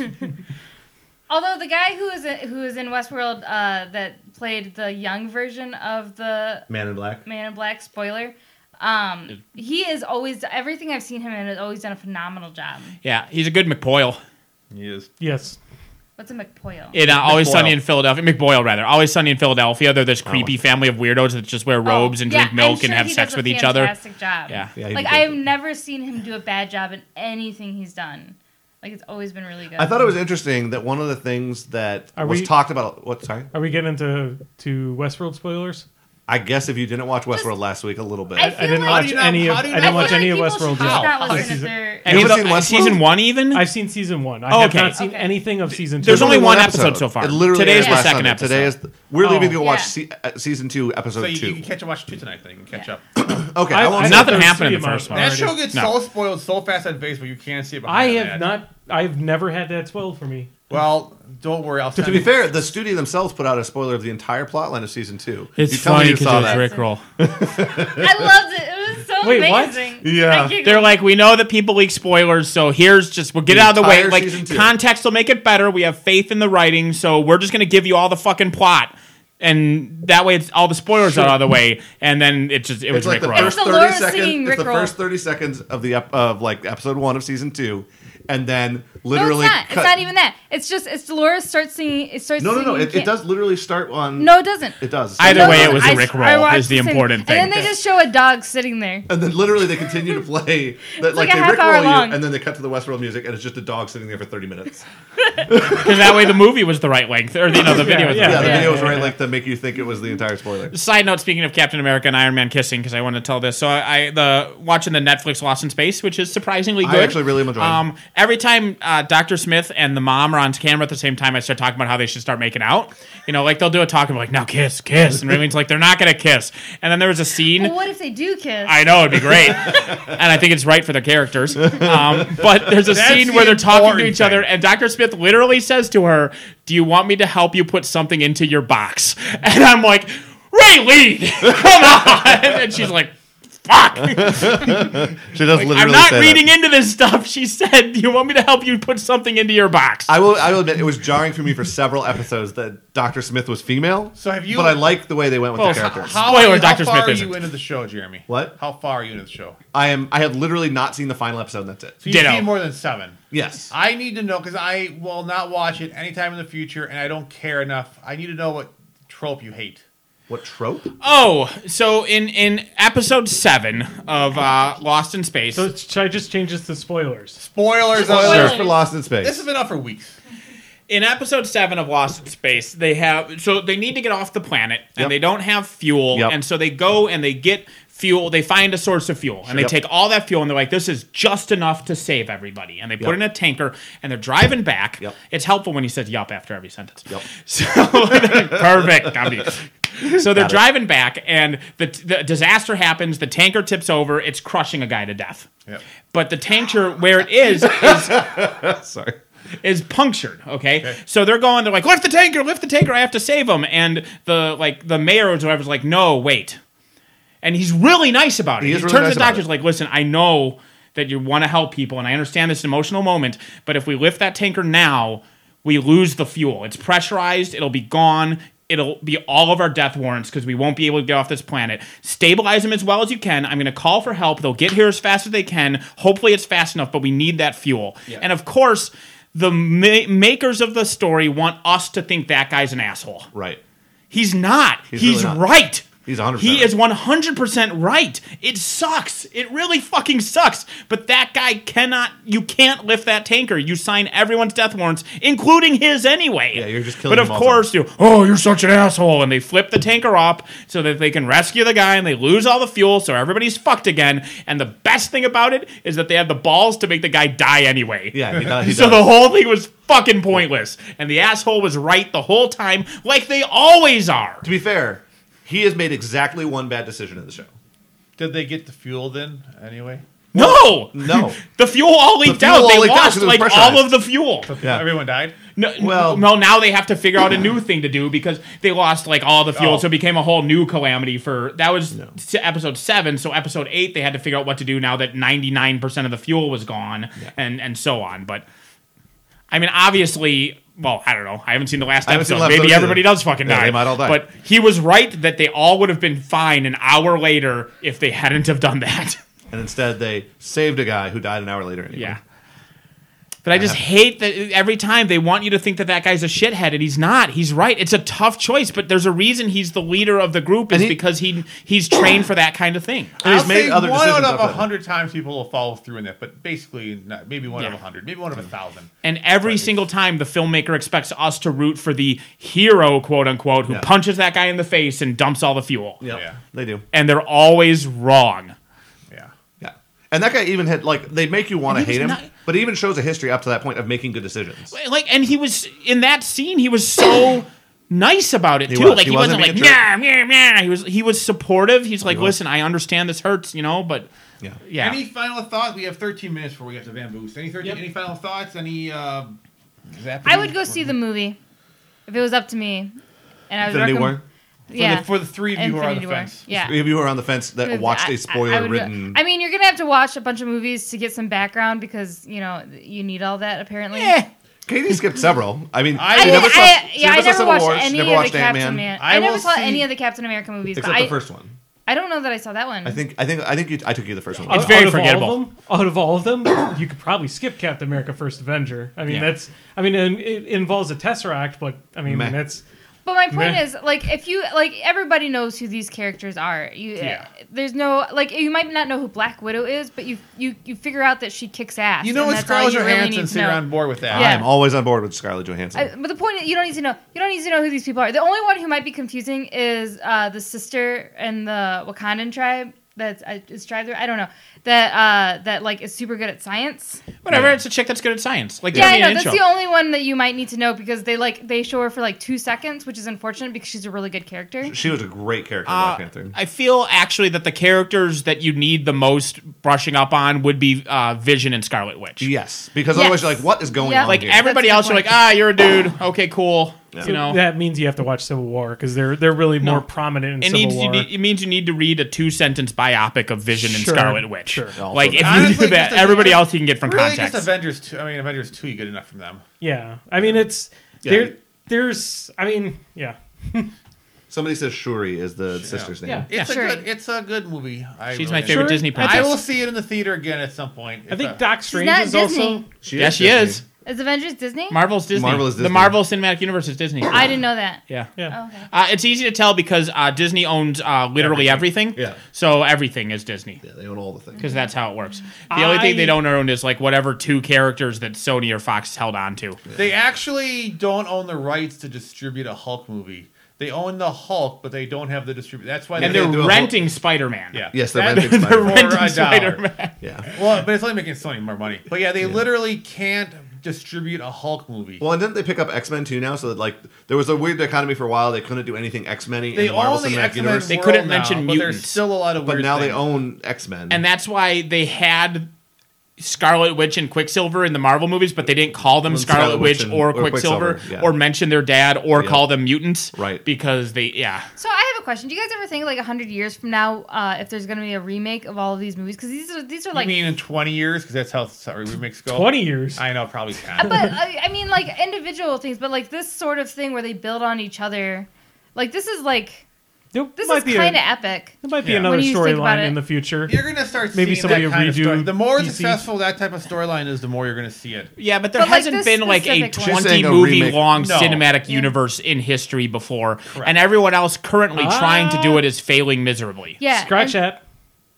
Although the guy who is in Westworld that played the young version of the Man in Black. Man in Black, spoiler, he is always, everything I've seen him in has always done a phenomenal job. Yeah, he's a good McBoyle. He is. Yes. What's a McPoyle? In Always McBoyle. Sunny in Philadelphia, McBoyle rather. Always Sunny in Philadelphia. They're this creepy family of weirdos that just wear robes and drink I'm milk sure and have he sex does with a each other. Fantastic job. Yeah. Yeah, he Like did. I've never seen him do a bad job in anything he's done. Like it's always been really good. I thought it was interesting that one of the things that Are was we- talked about. What? Sorry. Are we getting into Westworld spoilers? I guess if you didn't watch Westworld last week, a little bit. I I feel didn't like- watch any of. how do you I not- didn't I watch feel any of like people Westworld should yet. not How? listen if Season- they're- And You haven't seen Westworld? season 1 even? I've seen season 1. I Oh, have okay. not seen Okay. anything of season 2. There's only one episode so far. It literally Today's airs the last second Sunday. episode. Today is. We're leaving to go watch Yeah. season 2, episode So you 2. can catch and watch 2 tonight. Then you can catch up. Okay, I won't. I say Nothing thought there was happened in 3 the first one. That already. show gets No. so spoiled so fast on Facebook, you can't see it. I behind have that. not. I've never had that spoiled for me. Well, don't worry. I'll To send be you- fair, the studio themselves put out a spoiler of the entire plotline of season 2. It's you tell me funny you saw because it's that. Rickroll. I loved it. It was so Wait, what? amazing. Yeah. I giggled. They're like, we know that people leak spoilers, so here's just, we'll get it out of the way. entire Like, season 2. context will make it better. We have faith in the writing, so we're just going to give you all the fucking plot. And that way, it's all the spoilers are out of the way, and then it was It's like Rick the Roll. first It's 30 Dolores seconds. singing It's Rick the Roll. first 30 seconds of episode 1 of season 2, and then No, literally. it's not. It's not even that. It's Dolores starts singing. It starts. No. singing, It does literally start on. No, it doesn't. It does. Either No, way, it it was doesn't. a Rick I Roll watched is the same- important thing. And then they just show a dog sitting there. And then literally they continue to play that, like a they half hour rickroll you, long. and then they cut to the Westworld music, and it's just a dog sitting there for 30 minutes. Because that way the movie was the right length, or the video was the Yeah, right the length. video was right like to make you think it was the entire spoiler. Side note: speaking of Captain America and Iron Man kissing, because I wanted to tell this. So watching the Netflix Lost in Space, which is surprisingly good. I actually really am enjoying it. Every time Dr. Smith and the mom are on camera at the same time, I start talking about how they should start making out. You know, like they'll do a talk and be like, "Now kiss," and Raymond's like, "They're not gonna kiss." And then there was a scene. Well, what if they do kiss? I know it'd be great, and I think it's right for the characters. But there's a That's scene the where they're talking to important each other, thing. and Dr. Smith literally says to her, "Do you want me to help you put something into your box?" And I'm like, "Ray Lee, come on!" And she's like, "Fuck." She does literally I'm not say reading that. into this stuff. She said, "Do you want me to help you put something into your box?" I will admit, it was jarring for me for several episodes that Dr. Smith was female. So have you- But I like the way they went with Well, the characters. Spoiler, Dr. How far Smith are isn't. you into the show, Jeremy? What? How far are you into the show? I have literally not seen the final episode, and that's it. So you've Ditto. seen more than 7. Yes. I need to know, because I will not watch it anytime in the future, and I don't care enough. I need to know what trope you hate. What trope? Oh, so in episode 7 of Lost in Space, So should I just change this to spoilers? Spoilers. Spoilers Sure. for Lost in Space. This has been up for weeks. in episode 7 of Lost in Space, they need to get off the planet, and Yep. they don't have fuel, Yep. and so they go and they get fuel. They find a source of fuel, and they Yep. take all that fuel, and they're like, "This is just enough to save everybody." And they put it in a tanker, and they're driving back. Yep. It's helpful when he says "yup" after every sentence. Yep. So perfect. So they're Got it. driving back, and the disaster happens. The tanker tips over. It's crushing a guy to death. Yep. But the tanker, where it is Sorry. is punctured. Okay? So they're like, lift the tanker, I have to save him. And the mayor or whatever's like, no, wait. And he's really nice about it. He He is really turns nice to the about doctor's it. like, listen, I know that you want to help people, and I understand this emotional moment, but if we lift that tanker now, we lose the fuel. It's pressurized, it'll be gone. It'll be all of our death warrants because we won't be able to get off this planet. Stabilize them as well as you can. I'm going to call for help. They'll get here as fast as they can. Hopefully it's fast enough, but we need that fuel. Yeah. And of course, the makers of the story want us to think that guy's an asshole. Right. He's not. He's He's really not. right. He's 100% He right. is 100% right. It sucks. It really fucking sucks. But that guy you can't lift that tanker. You sign everyone's death warrants, including his anyway. Yeah, you're just killing But of him also. course, you're such an asshole. And they flip the tanker up so that they can rescue the guy, and they lose all the fuel, so everybody's fucked again. And the best thing about it is that they have the balls to make the guy die anyway. Yeah, he does. So the whole thing was fucking pointless. And the asshole was right the whole time, like they always are. To be fair, he has made exactly one bad decision in the show. Did they get the fuel then, anyway? No! No. The fuel all leaked fuel out. all They leaked out lost 'cause it was like all pressurized. of the fuel. Yeah. Everyone died? No, Well- now they have to figure out a new thing to do because they lost like all the fuel, Oh. so it became a whole new calamity that was episode 7. So episode 8, they had to figure out what to do now that 99% of the fuel was gone, and so on. But I mean, obviously. Well, I don't know. I haven't seen the last I haven't seen episode. the last Maybe episode everybody either. does fucking Yeah, die. they might all die. But he was right that they all would have been fine an hour later if they hadn't have done that. And instead, they saved a guy who died an hour later anyway. Yeah. But I just hate that every time they want you to think that guy's a shithead, and he's not. He's right. It's a tough choice, but there's a reason he's the leader of the group is And because he's trained for that kind of thing. And he's I'll made say other one decisions out of after that. 100 times people will follow through in it, but basically not, maybe one Yeah. of 100, maybe one of 1,000. And every single time the filmmaker expects us to root for the hero, quote unquote, who Yeah. punches that guy in the face and dumps all the fuel. Yep, Yeah. they do. And they're always wrong. Yeah. Yeah. And that guy even had, they make you want to And he hate him, was not- but he even shows a history up to that point of making good decisions. And he was in that scene. He was so nice about it He too. was. Like He he wasn't like wasn't yeah, yeah, yeah. He was supportive. He's like, was. listen, I understand this hurts, but Yeah. yeah. Any final thoughts? We have 13 minutes before we get to Van Boost. Any final thoughts? Any I would go see the movie if it was up to me, and I would Infinity recommend. War? Yeah, for the three of you who are on the Infinity War. fence. Yeah. Three of you who are on the fence that watched a I would- spoiler-ridden... I mean, you're gonna have to watch a bunch of movies to get some background because you need all that apparently. Yeah. Katie skipped several. I mean, I she never saw, she I never saw never Civil watched War. She any never of the watched Captain Ant-Man. America. I I never will saw see- any of the Captain America movies. Except but the first one. I don't know that I saw that one. I think I took you the first one. It's very Out of all of forgettable. them- Out of all of them, you could probably skip Captain America: First Avenger. I mean, Yeah. it involves a Tesseract, but I mean, Meh. that's But my point Meh. is, like, if you like, everybody knows who these characters are. There's no like, you might not know who Black Widow is, but you figure out that she kicks ass. You know and what that's all Scarlett you really Johansson, need to so you're know. on board with that. Yeah. I'm always on board with Scarlett Johansson. But the point is, you don't need to know. You don't need to know who these people are. The only one who might be confusing is the sister and the Wakandan tribe. That's is tribe there. I don't know that like is super good at science. Whatever, Yeah. it's a chick that's good at science. Like, Yeah, give I me know. an That's intro. the only one that you might need to know because they show her for like 2 seconds, which is unfortunate because she's a really good character. She was a great character in Black Panther. I feel actually that the characters that you need the most brushing up on would be Vision and Scarlet Witch. Yes, because Yes. otherwise you're like, what is going Yeah. on Like here? everybody That's else, a you're good like, point. you're a dude. Okay, cool. Yeah. You know, that means you have to watch Civil War because they're really more prominent in Civil War. it means you need to read a 2-sentence biopic of Vision and Sure, Scarlet Witch. sure. Like if you Honestly, do that, just a- everybody else you can get from Really, context. just Avengers 2. I mean, Avengers 2, you get enough from them. Yeah, I mean it's Yeah. there's I mean yeah. Somebody says Shuri is the sister's name. Yeah. Sure. It's a good movie. She's my favorite Sure. Disney I princess. will see it in the theater again at some point. I think It's Doc Strange not is also Disney. She Yeah, she is. Is Avengers Disney? Marvel's Disney. Marvel is The Disney. Marvel Cinematic Universe is Disney. I didn't know that. Yeah. yeah. Oh, okay. It's easy to tell because Disney owns literally everything. Yeah. So everything is Disney. Yeah, they own all the things. Because that's how it works. The only thing they don't own is like whatever 2 characters that Sony or Fox held on to. They actually don't own the rights to distribute a Hulk movie. They own the Hulk, but they don't have the distribute. That's why And they they're do a renting Spider-Man. Yeah. Yes, they're That- renting They're Spider-Man. renting renting $1. Spider-Man. Yeah. Well, but it's only making Sony more money. But yeah, they literally can't distribute a Hulk movie. Well, and didn't they pick up X-Men too now? So that like there was a weird dichotomy for a while. They couldn't do anything X-Men-y in they the Marvel own the Cinematic X-Men Universe. They world couldn't now, mention but there's mutants. still a lot of But weird now they things. own X-Men. And that's why they had Scarlet Witch and Quicksilver in the Marvel movies, but they didn't call them Well, Scarlet Witch and- or Quicksilver yeah. or mention their dad or Yeah. call them mutants. Right. Because they, So I have a question. Do you guys ever think like 100 years from now, if there's going to be a remake of all of these movies? Because these are You like. mean in 20 years? Because that's how remakes go. 20 years. I know, probably 10. But I mean, like individual things, but like this sort of thing where they build on each other, like this is this is kind of epic. There might be Yeah. another When you think about storyline it. in the future. You're going to start Maybe seeing somebody that kind of redo story. The more DC. successful that type of storyline is, the more you're going to see it. Yeah, but there But, like, hasn't this been like a specific one. She's 20 saying a movie remake. long No. cinematic universe in history before, and everyone else currently trying to do it is failing miserably. Yeah. Scratch and that.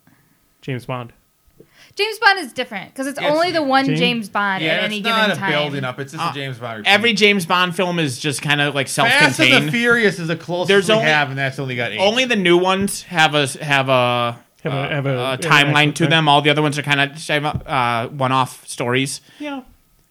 James Bond. James Bond is different because it's Yes. only the one James- James Bond Yeah, at it's any not given a time. building up. It's just a James Bond. repeat. Every James Bond film is just kind of like Fast and the self-contained. Furious is the closest There's we only- have, and that's only got 8. Only the new ones have a Have a timeline to them. All the other ones are kind of one-off stories. Yeah.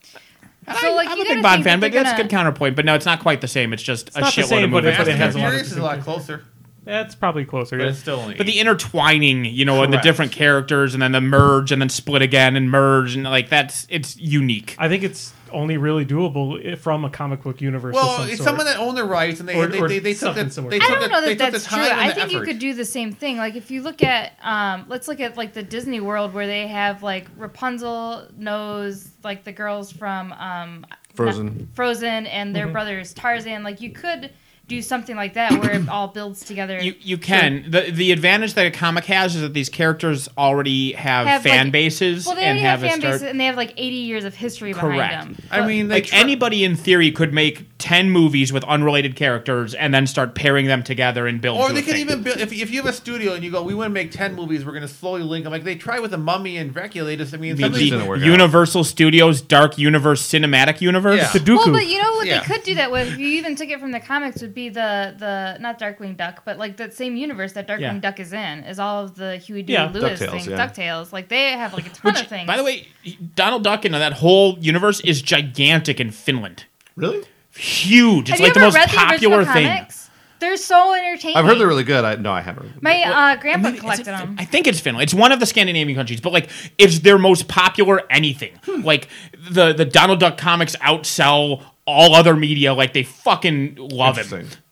So, like, I'm you a gotta big Bond think fan, that but they're that's a good gonna- counterpoint. But no, it's not quite the same. It's just a not the shitload same, of but movies. Fast it and has the a lot of Furious is a lot closer, That's probably closer. but Yeah. it's still only. But the intertwining, you know, and the Correct. different characters, and then the merge, and then split again, and merge, and like it's unique. I think it's only really doable from a comic book universe. of well, some it's sort. someone that owned the rights, and they Or took something the, similar. they I took I don't the- know they that took the that's true. time and I the think you effort. could do the same thing. Like if you look at, let's look at like the Disney World where they have like Rapunzel knows like the girls from Frozen. Frozen, and their brothers Tarzan. Like you could do something like that where it all builds together. You can. The advantage that a comic has is that these characters already have fan like- bases Well, they and already have a fan start. bases, and they have like 80 years of history Correct. behind them. I mean, they Like anybody in theory could make 10 movies with unrelated characters and then start pairing them together and build. or to they a could thing. even build, if you have a studio and you go, we want to make 10 movies, we're going to slowly link them. Like they try with the Mummy and Dracula. They just, I mean, the, something- didn't work out. Universal Studios Dark Universe Cinematic Universe. Yeah. Sudoku. Well, but you know what Yeah. they could do that with? If you even took it from the comics, would be the not Darkwing Duck, but like that same universe that Darkwing Yeah. Duck is in, is all of the Huey, Dewey, Yeah. Lewis DuckTales, things, yeah. DuckTales. Like they have like a ton of things. By the way, Donald Duck and that whole universe is gigantic in Finland. Really? Huge. It's have like you the ever most read the popular original thing. comics? They're so entertaining. I've heard they're really good. No, I haven't. My grandpa Maybe- is collected it them. I think it's Finland. It's one of the Scandinavian countries, but like it's their most popular anything. Like the Donald Duck comics outsell all other media. Like they fucking love him. Interesting.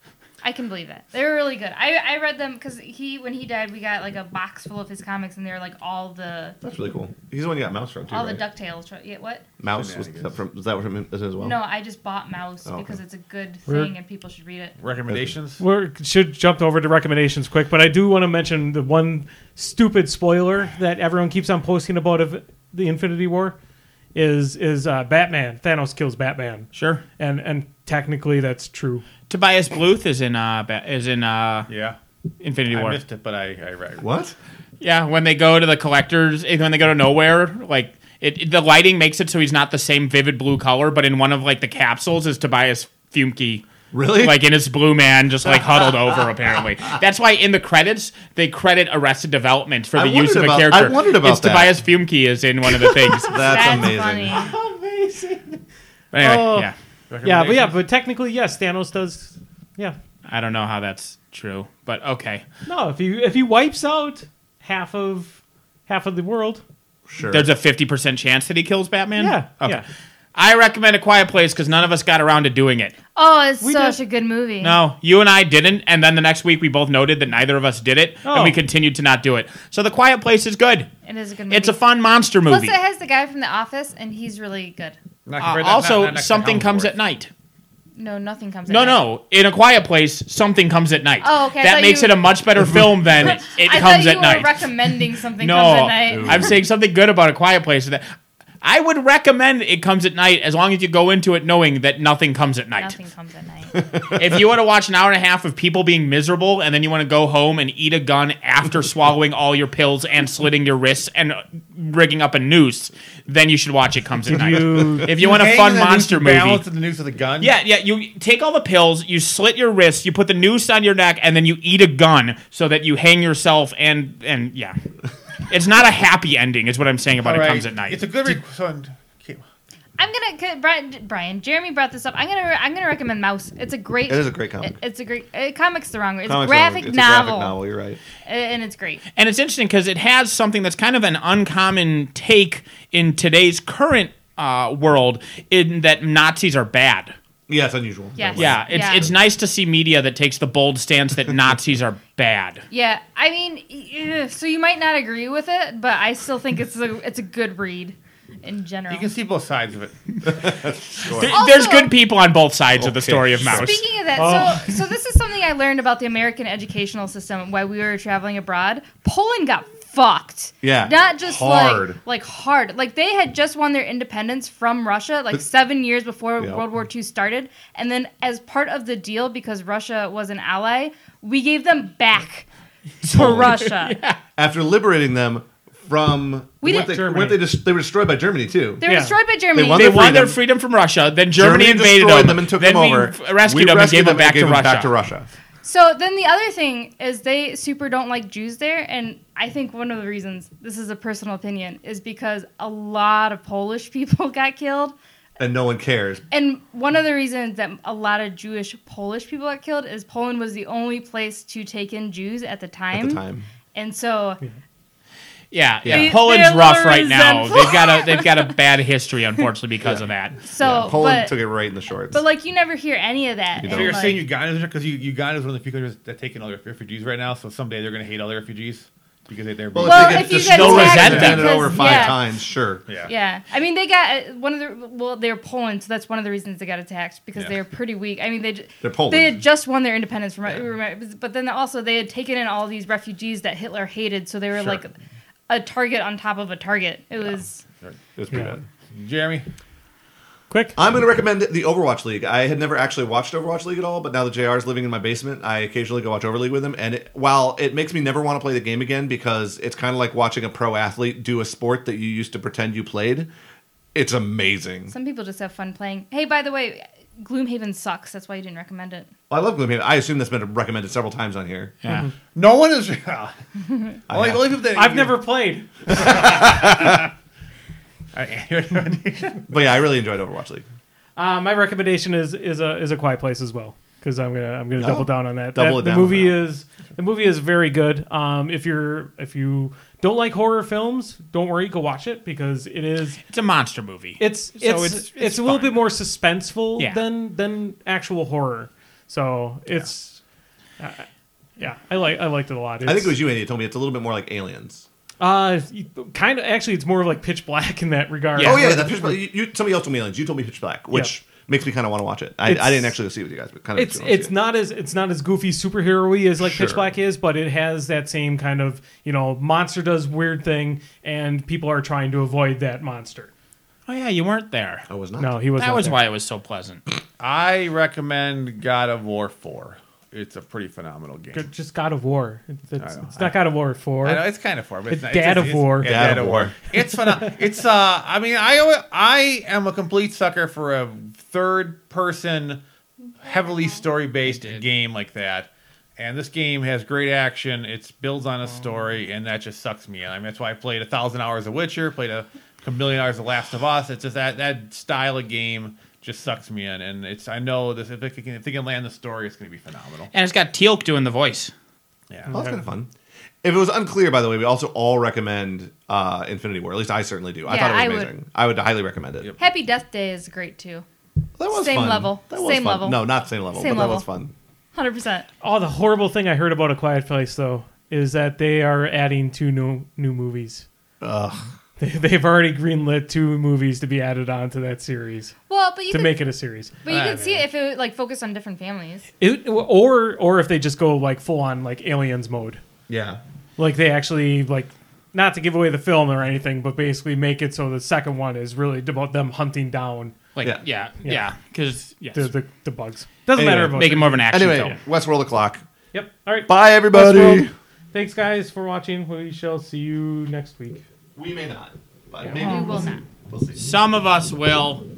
I can believe that. They were really good. I read them because when he died, we got like a box full of his comics, and they were like all the That's really cool. He's the one you got Mouse from too, all right? the DuckTales. Yeah, what? Mouse was that from him as well? No, I just bought Mouse okay. because it's a good We're- thing and people should read it. Recommendations? We should jump over to recommendations quick, but I do want to mention the one stupid spoiler that everyone keeps on posting about of the Infinity War is Batman. Thanos kills Batman. Sure. And technically that's true. Tobias Bluth is in Yeah. Infinity I War. missed it, but I read. What? Yeah, when they go to the collectors, when they go to nowhere, like the lighting makes it so he's not the same vivid blue color, but in one of like the capsules is Tobias Fumke. Really? Like in his blue man, just like huddled over. Apparently, that's why in the credits they credit Arrested Development for the use of a character. I wondered about it's that. Tobias Fumke is in one of the things. That's amazing. Funny. Amazing. But anyway, Oh. yeah, But technically, yes, Thanos does. Yeah. I don't know how that's true, but okay. No, if he wipes out half of the world, Sure. There's a 50% chance that he kills Batman. Yeah, Okay. yeah. I recommend A Quiet Place because none of us got around to doing it. Oh, it's We such did. a good movie. No, you and I didn't, and then the next week we both noted that neither of us did it, and Oh. we continued to not do it. So The Quiet Place is good. It is a good movie. It's a fun monster Plus, movie. it has the guy from The Office, and he's really good. Also, something comes at night. No, nothing comes. No, at night. no. In A Quiet Place, something comes at night. Oh, okay, I That thought makes you- it a much better film than it I comes thought at you night. were recommending something No, comes at night. I'm saying something good about A Quiet Place. That I would recommend It Comes at Night as long as you go into it knowing that nothing comes at night. Nothing comes at night. If you want to watch an hour and a half of people being miserable and then you want to go home and eat a gun after swallowing all your pills and slitting your wrists and rigging up a noose, then you should watch It Comes at Night. If you want a fun monster movie. Balance the noose of the gun. Yeah, you take all the pills, you slit your wrists, you put the noose on your neck, and then you eat a gun so that you hang yourself and yeah. It's not a happy ending, is what I'm saying about All It right. Comes at Night. It's a good. Okay. I'm gonna Brian. Jeremy brought this up. I'm gonna recommend Mouse. It's a great. It is a great comic. It's a great. Comic's the wrong word. It's Comics a graphic are- it's novel. a graphic novel, you're right. And it's great. And it's interesting because it has something that's kind of an uncommon take in today's current world, in that Nazis are bad. Yeah, it's unusual. Yes. Yeah, it's nice to see media that takes the bold stance that Nazis are bad. Yeah, I mean, so you might not agree with it, but I still think it's a good read in general. You can see both sides of it. There's good people on both sides of the Okay, story of Mouse. Speaking of that, so this is something I learned about the American educational system while we were traveling abroad. Poland got fucked. Yeah. Not just Hard. like hard. Like they had just won their independence from Russia like 7 years before Yeah. World War II started. And then as part of the deal, because Russia was an ally, we gave them back to Russia. After liberating them from We weren't didn't- they, weren't they just they were destroyed by Germany too. They were Yeah. destroyed by Germany. They won They won their freedom. freedom from Russia, then Germany invaded destroyed them and took then them we over. rescued them and gave them back to Russia. Back to Russia. So then the other thing is they super don't like Jews there, and I think one of the reasons, this is a personal opinion, is because a lot of Polish people got killed. And no one cares. And one of the reasons that a lot of Jewish Polish people got killed is Poland was the only place to take in Jews at the time. At the time. And so Yeah. They- Poland's they're a rough little right now. resentful. They've got a bad history, unfortunately, because of that. so Poland but, took it right in the shorts. but like you never hear any of that. You So don't. you're And, saying like, Uganda, because Uganda is one of the few countries that take in all the refugees right now. So someday they're going to hate all the refugees because they're. well, Well, if they if get you just get no attacked resentment. handed because- over 5 yeah. times, sure. yeah. Yeah, I mean they got one of the they're Poland, so that's one of the reasons they got attacked because Yeah. they're pretty weak. I mean They're Poland. They had just won their independence from, but then also they had taken in all these refugees that Hitler hated, so they were Sure. like a target on top of a target. It was It was pretty Yeah. bad. Jeremy, quick. I'm going to recommend the Overwatch League. I had never actually watched Overwatch League at all, but now that JR is living in my basement, I occasionally go watch Overleague with him. And while it makes me never want to play the game again because it's kind of like watching a pro athlete do a sport that you used to pretend you played, it's amazing. some people just have fun playing. Hey, by the way, Gloomhaven sucks. That's why you didn't recommend it. I love Gloomhaven. I assume that's been recommended several times on here. Yeah. no one is. only people that I've never played. But yeah, I really enjoyed Overwatch League. My recommendation is a Quiet Place as well because I'm gonna double down on that. Double it the down movie on the movie is very good. If you don't like horror films, don't worry, go watch it because it is. It's a monster movie. It's So it's a little fun. bit more suspenseful Yeah. than actual horror. So it's Yeah, I liked it a lot. I think it was you, Andy, that told me it's a little bit more like Aliens. Kind of. Actually, it's more like Pitch Black in that regard. Oh yeah, that Pitch Black. Somebody else told me Aliens. You told me Pitch Black, which makes me kind of want to watch it. I didn't actually go see it with you guys, but kind of. It's not as goofy superhero-y as like Pitch Black is, but it has that same kind of monster does weird thing, and people are trying to avoid that monster. Oh yeah, you weren't there. I was not. No, he was. That not was there. why it was so pleasant. I recommend God of War 4. It's a pretty phenomenal game. Just God of War. It's not God of War 4. I know it's kind of 4, but It's not, Dad of War. Yeah, Dad Dad of of War. War. It's fun. It's I mean, I am a complete sucker for a third-person, heavily story-based game like that. And this game has great action. It builds on a story, and that just sucks me in. I mean, that's why I played 1,000 hours of Witcher, played a million hours of Last of Us. It's just that style of game just sucks me in, and I know this if they can land the story, it's going to be phenomenal. And it's got Teal'c doing the voice. Yeah, Well, that's kind of fun. If it was unclear, by the way, we also all recommend Infinity War. At least I certainly do. I Yeah, thought it was I would. amazing. I would highly recommend it. Yep. Happy Death Day is great too. That was Same fun. level. That was Same fun. level. No, not same level, Same but level. that was fun. 100%. Oh, the horrible thing I heard about A Quiet Place though is that they are adding 2 new movies. Ugh. They've already greenlit 2 movies to be added onto that series Well, but you to could, make it a series. but you could see it if it like focused on different families. Or if they just go like full on like Aliens mode, Yeah. like they actually like not to give away the film or anything, but basically make it so the second one is really about them hunting down Like yeah, because the bugs. Doesn't Anyway, matter about make it more of an action Anyway, film. Westworld o'clock. Yep. All right. Bye, everybody. Westworld. Thanks, guys, for watching. We shall see you next week. We may not, but Yeah. maybe We will not. we'll see. Some of us will.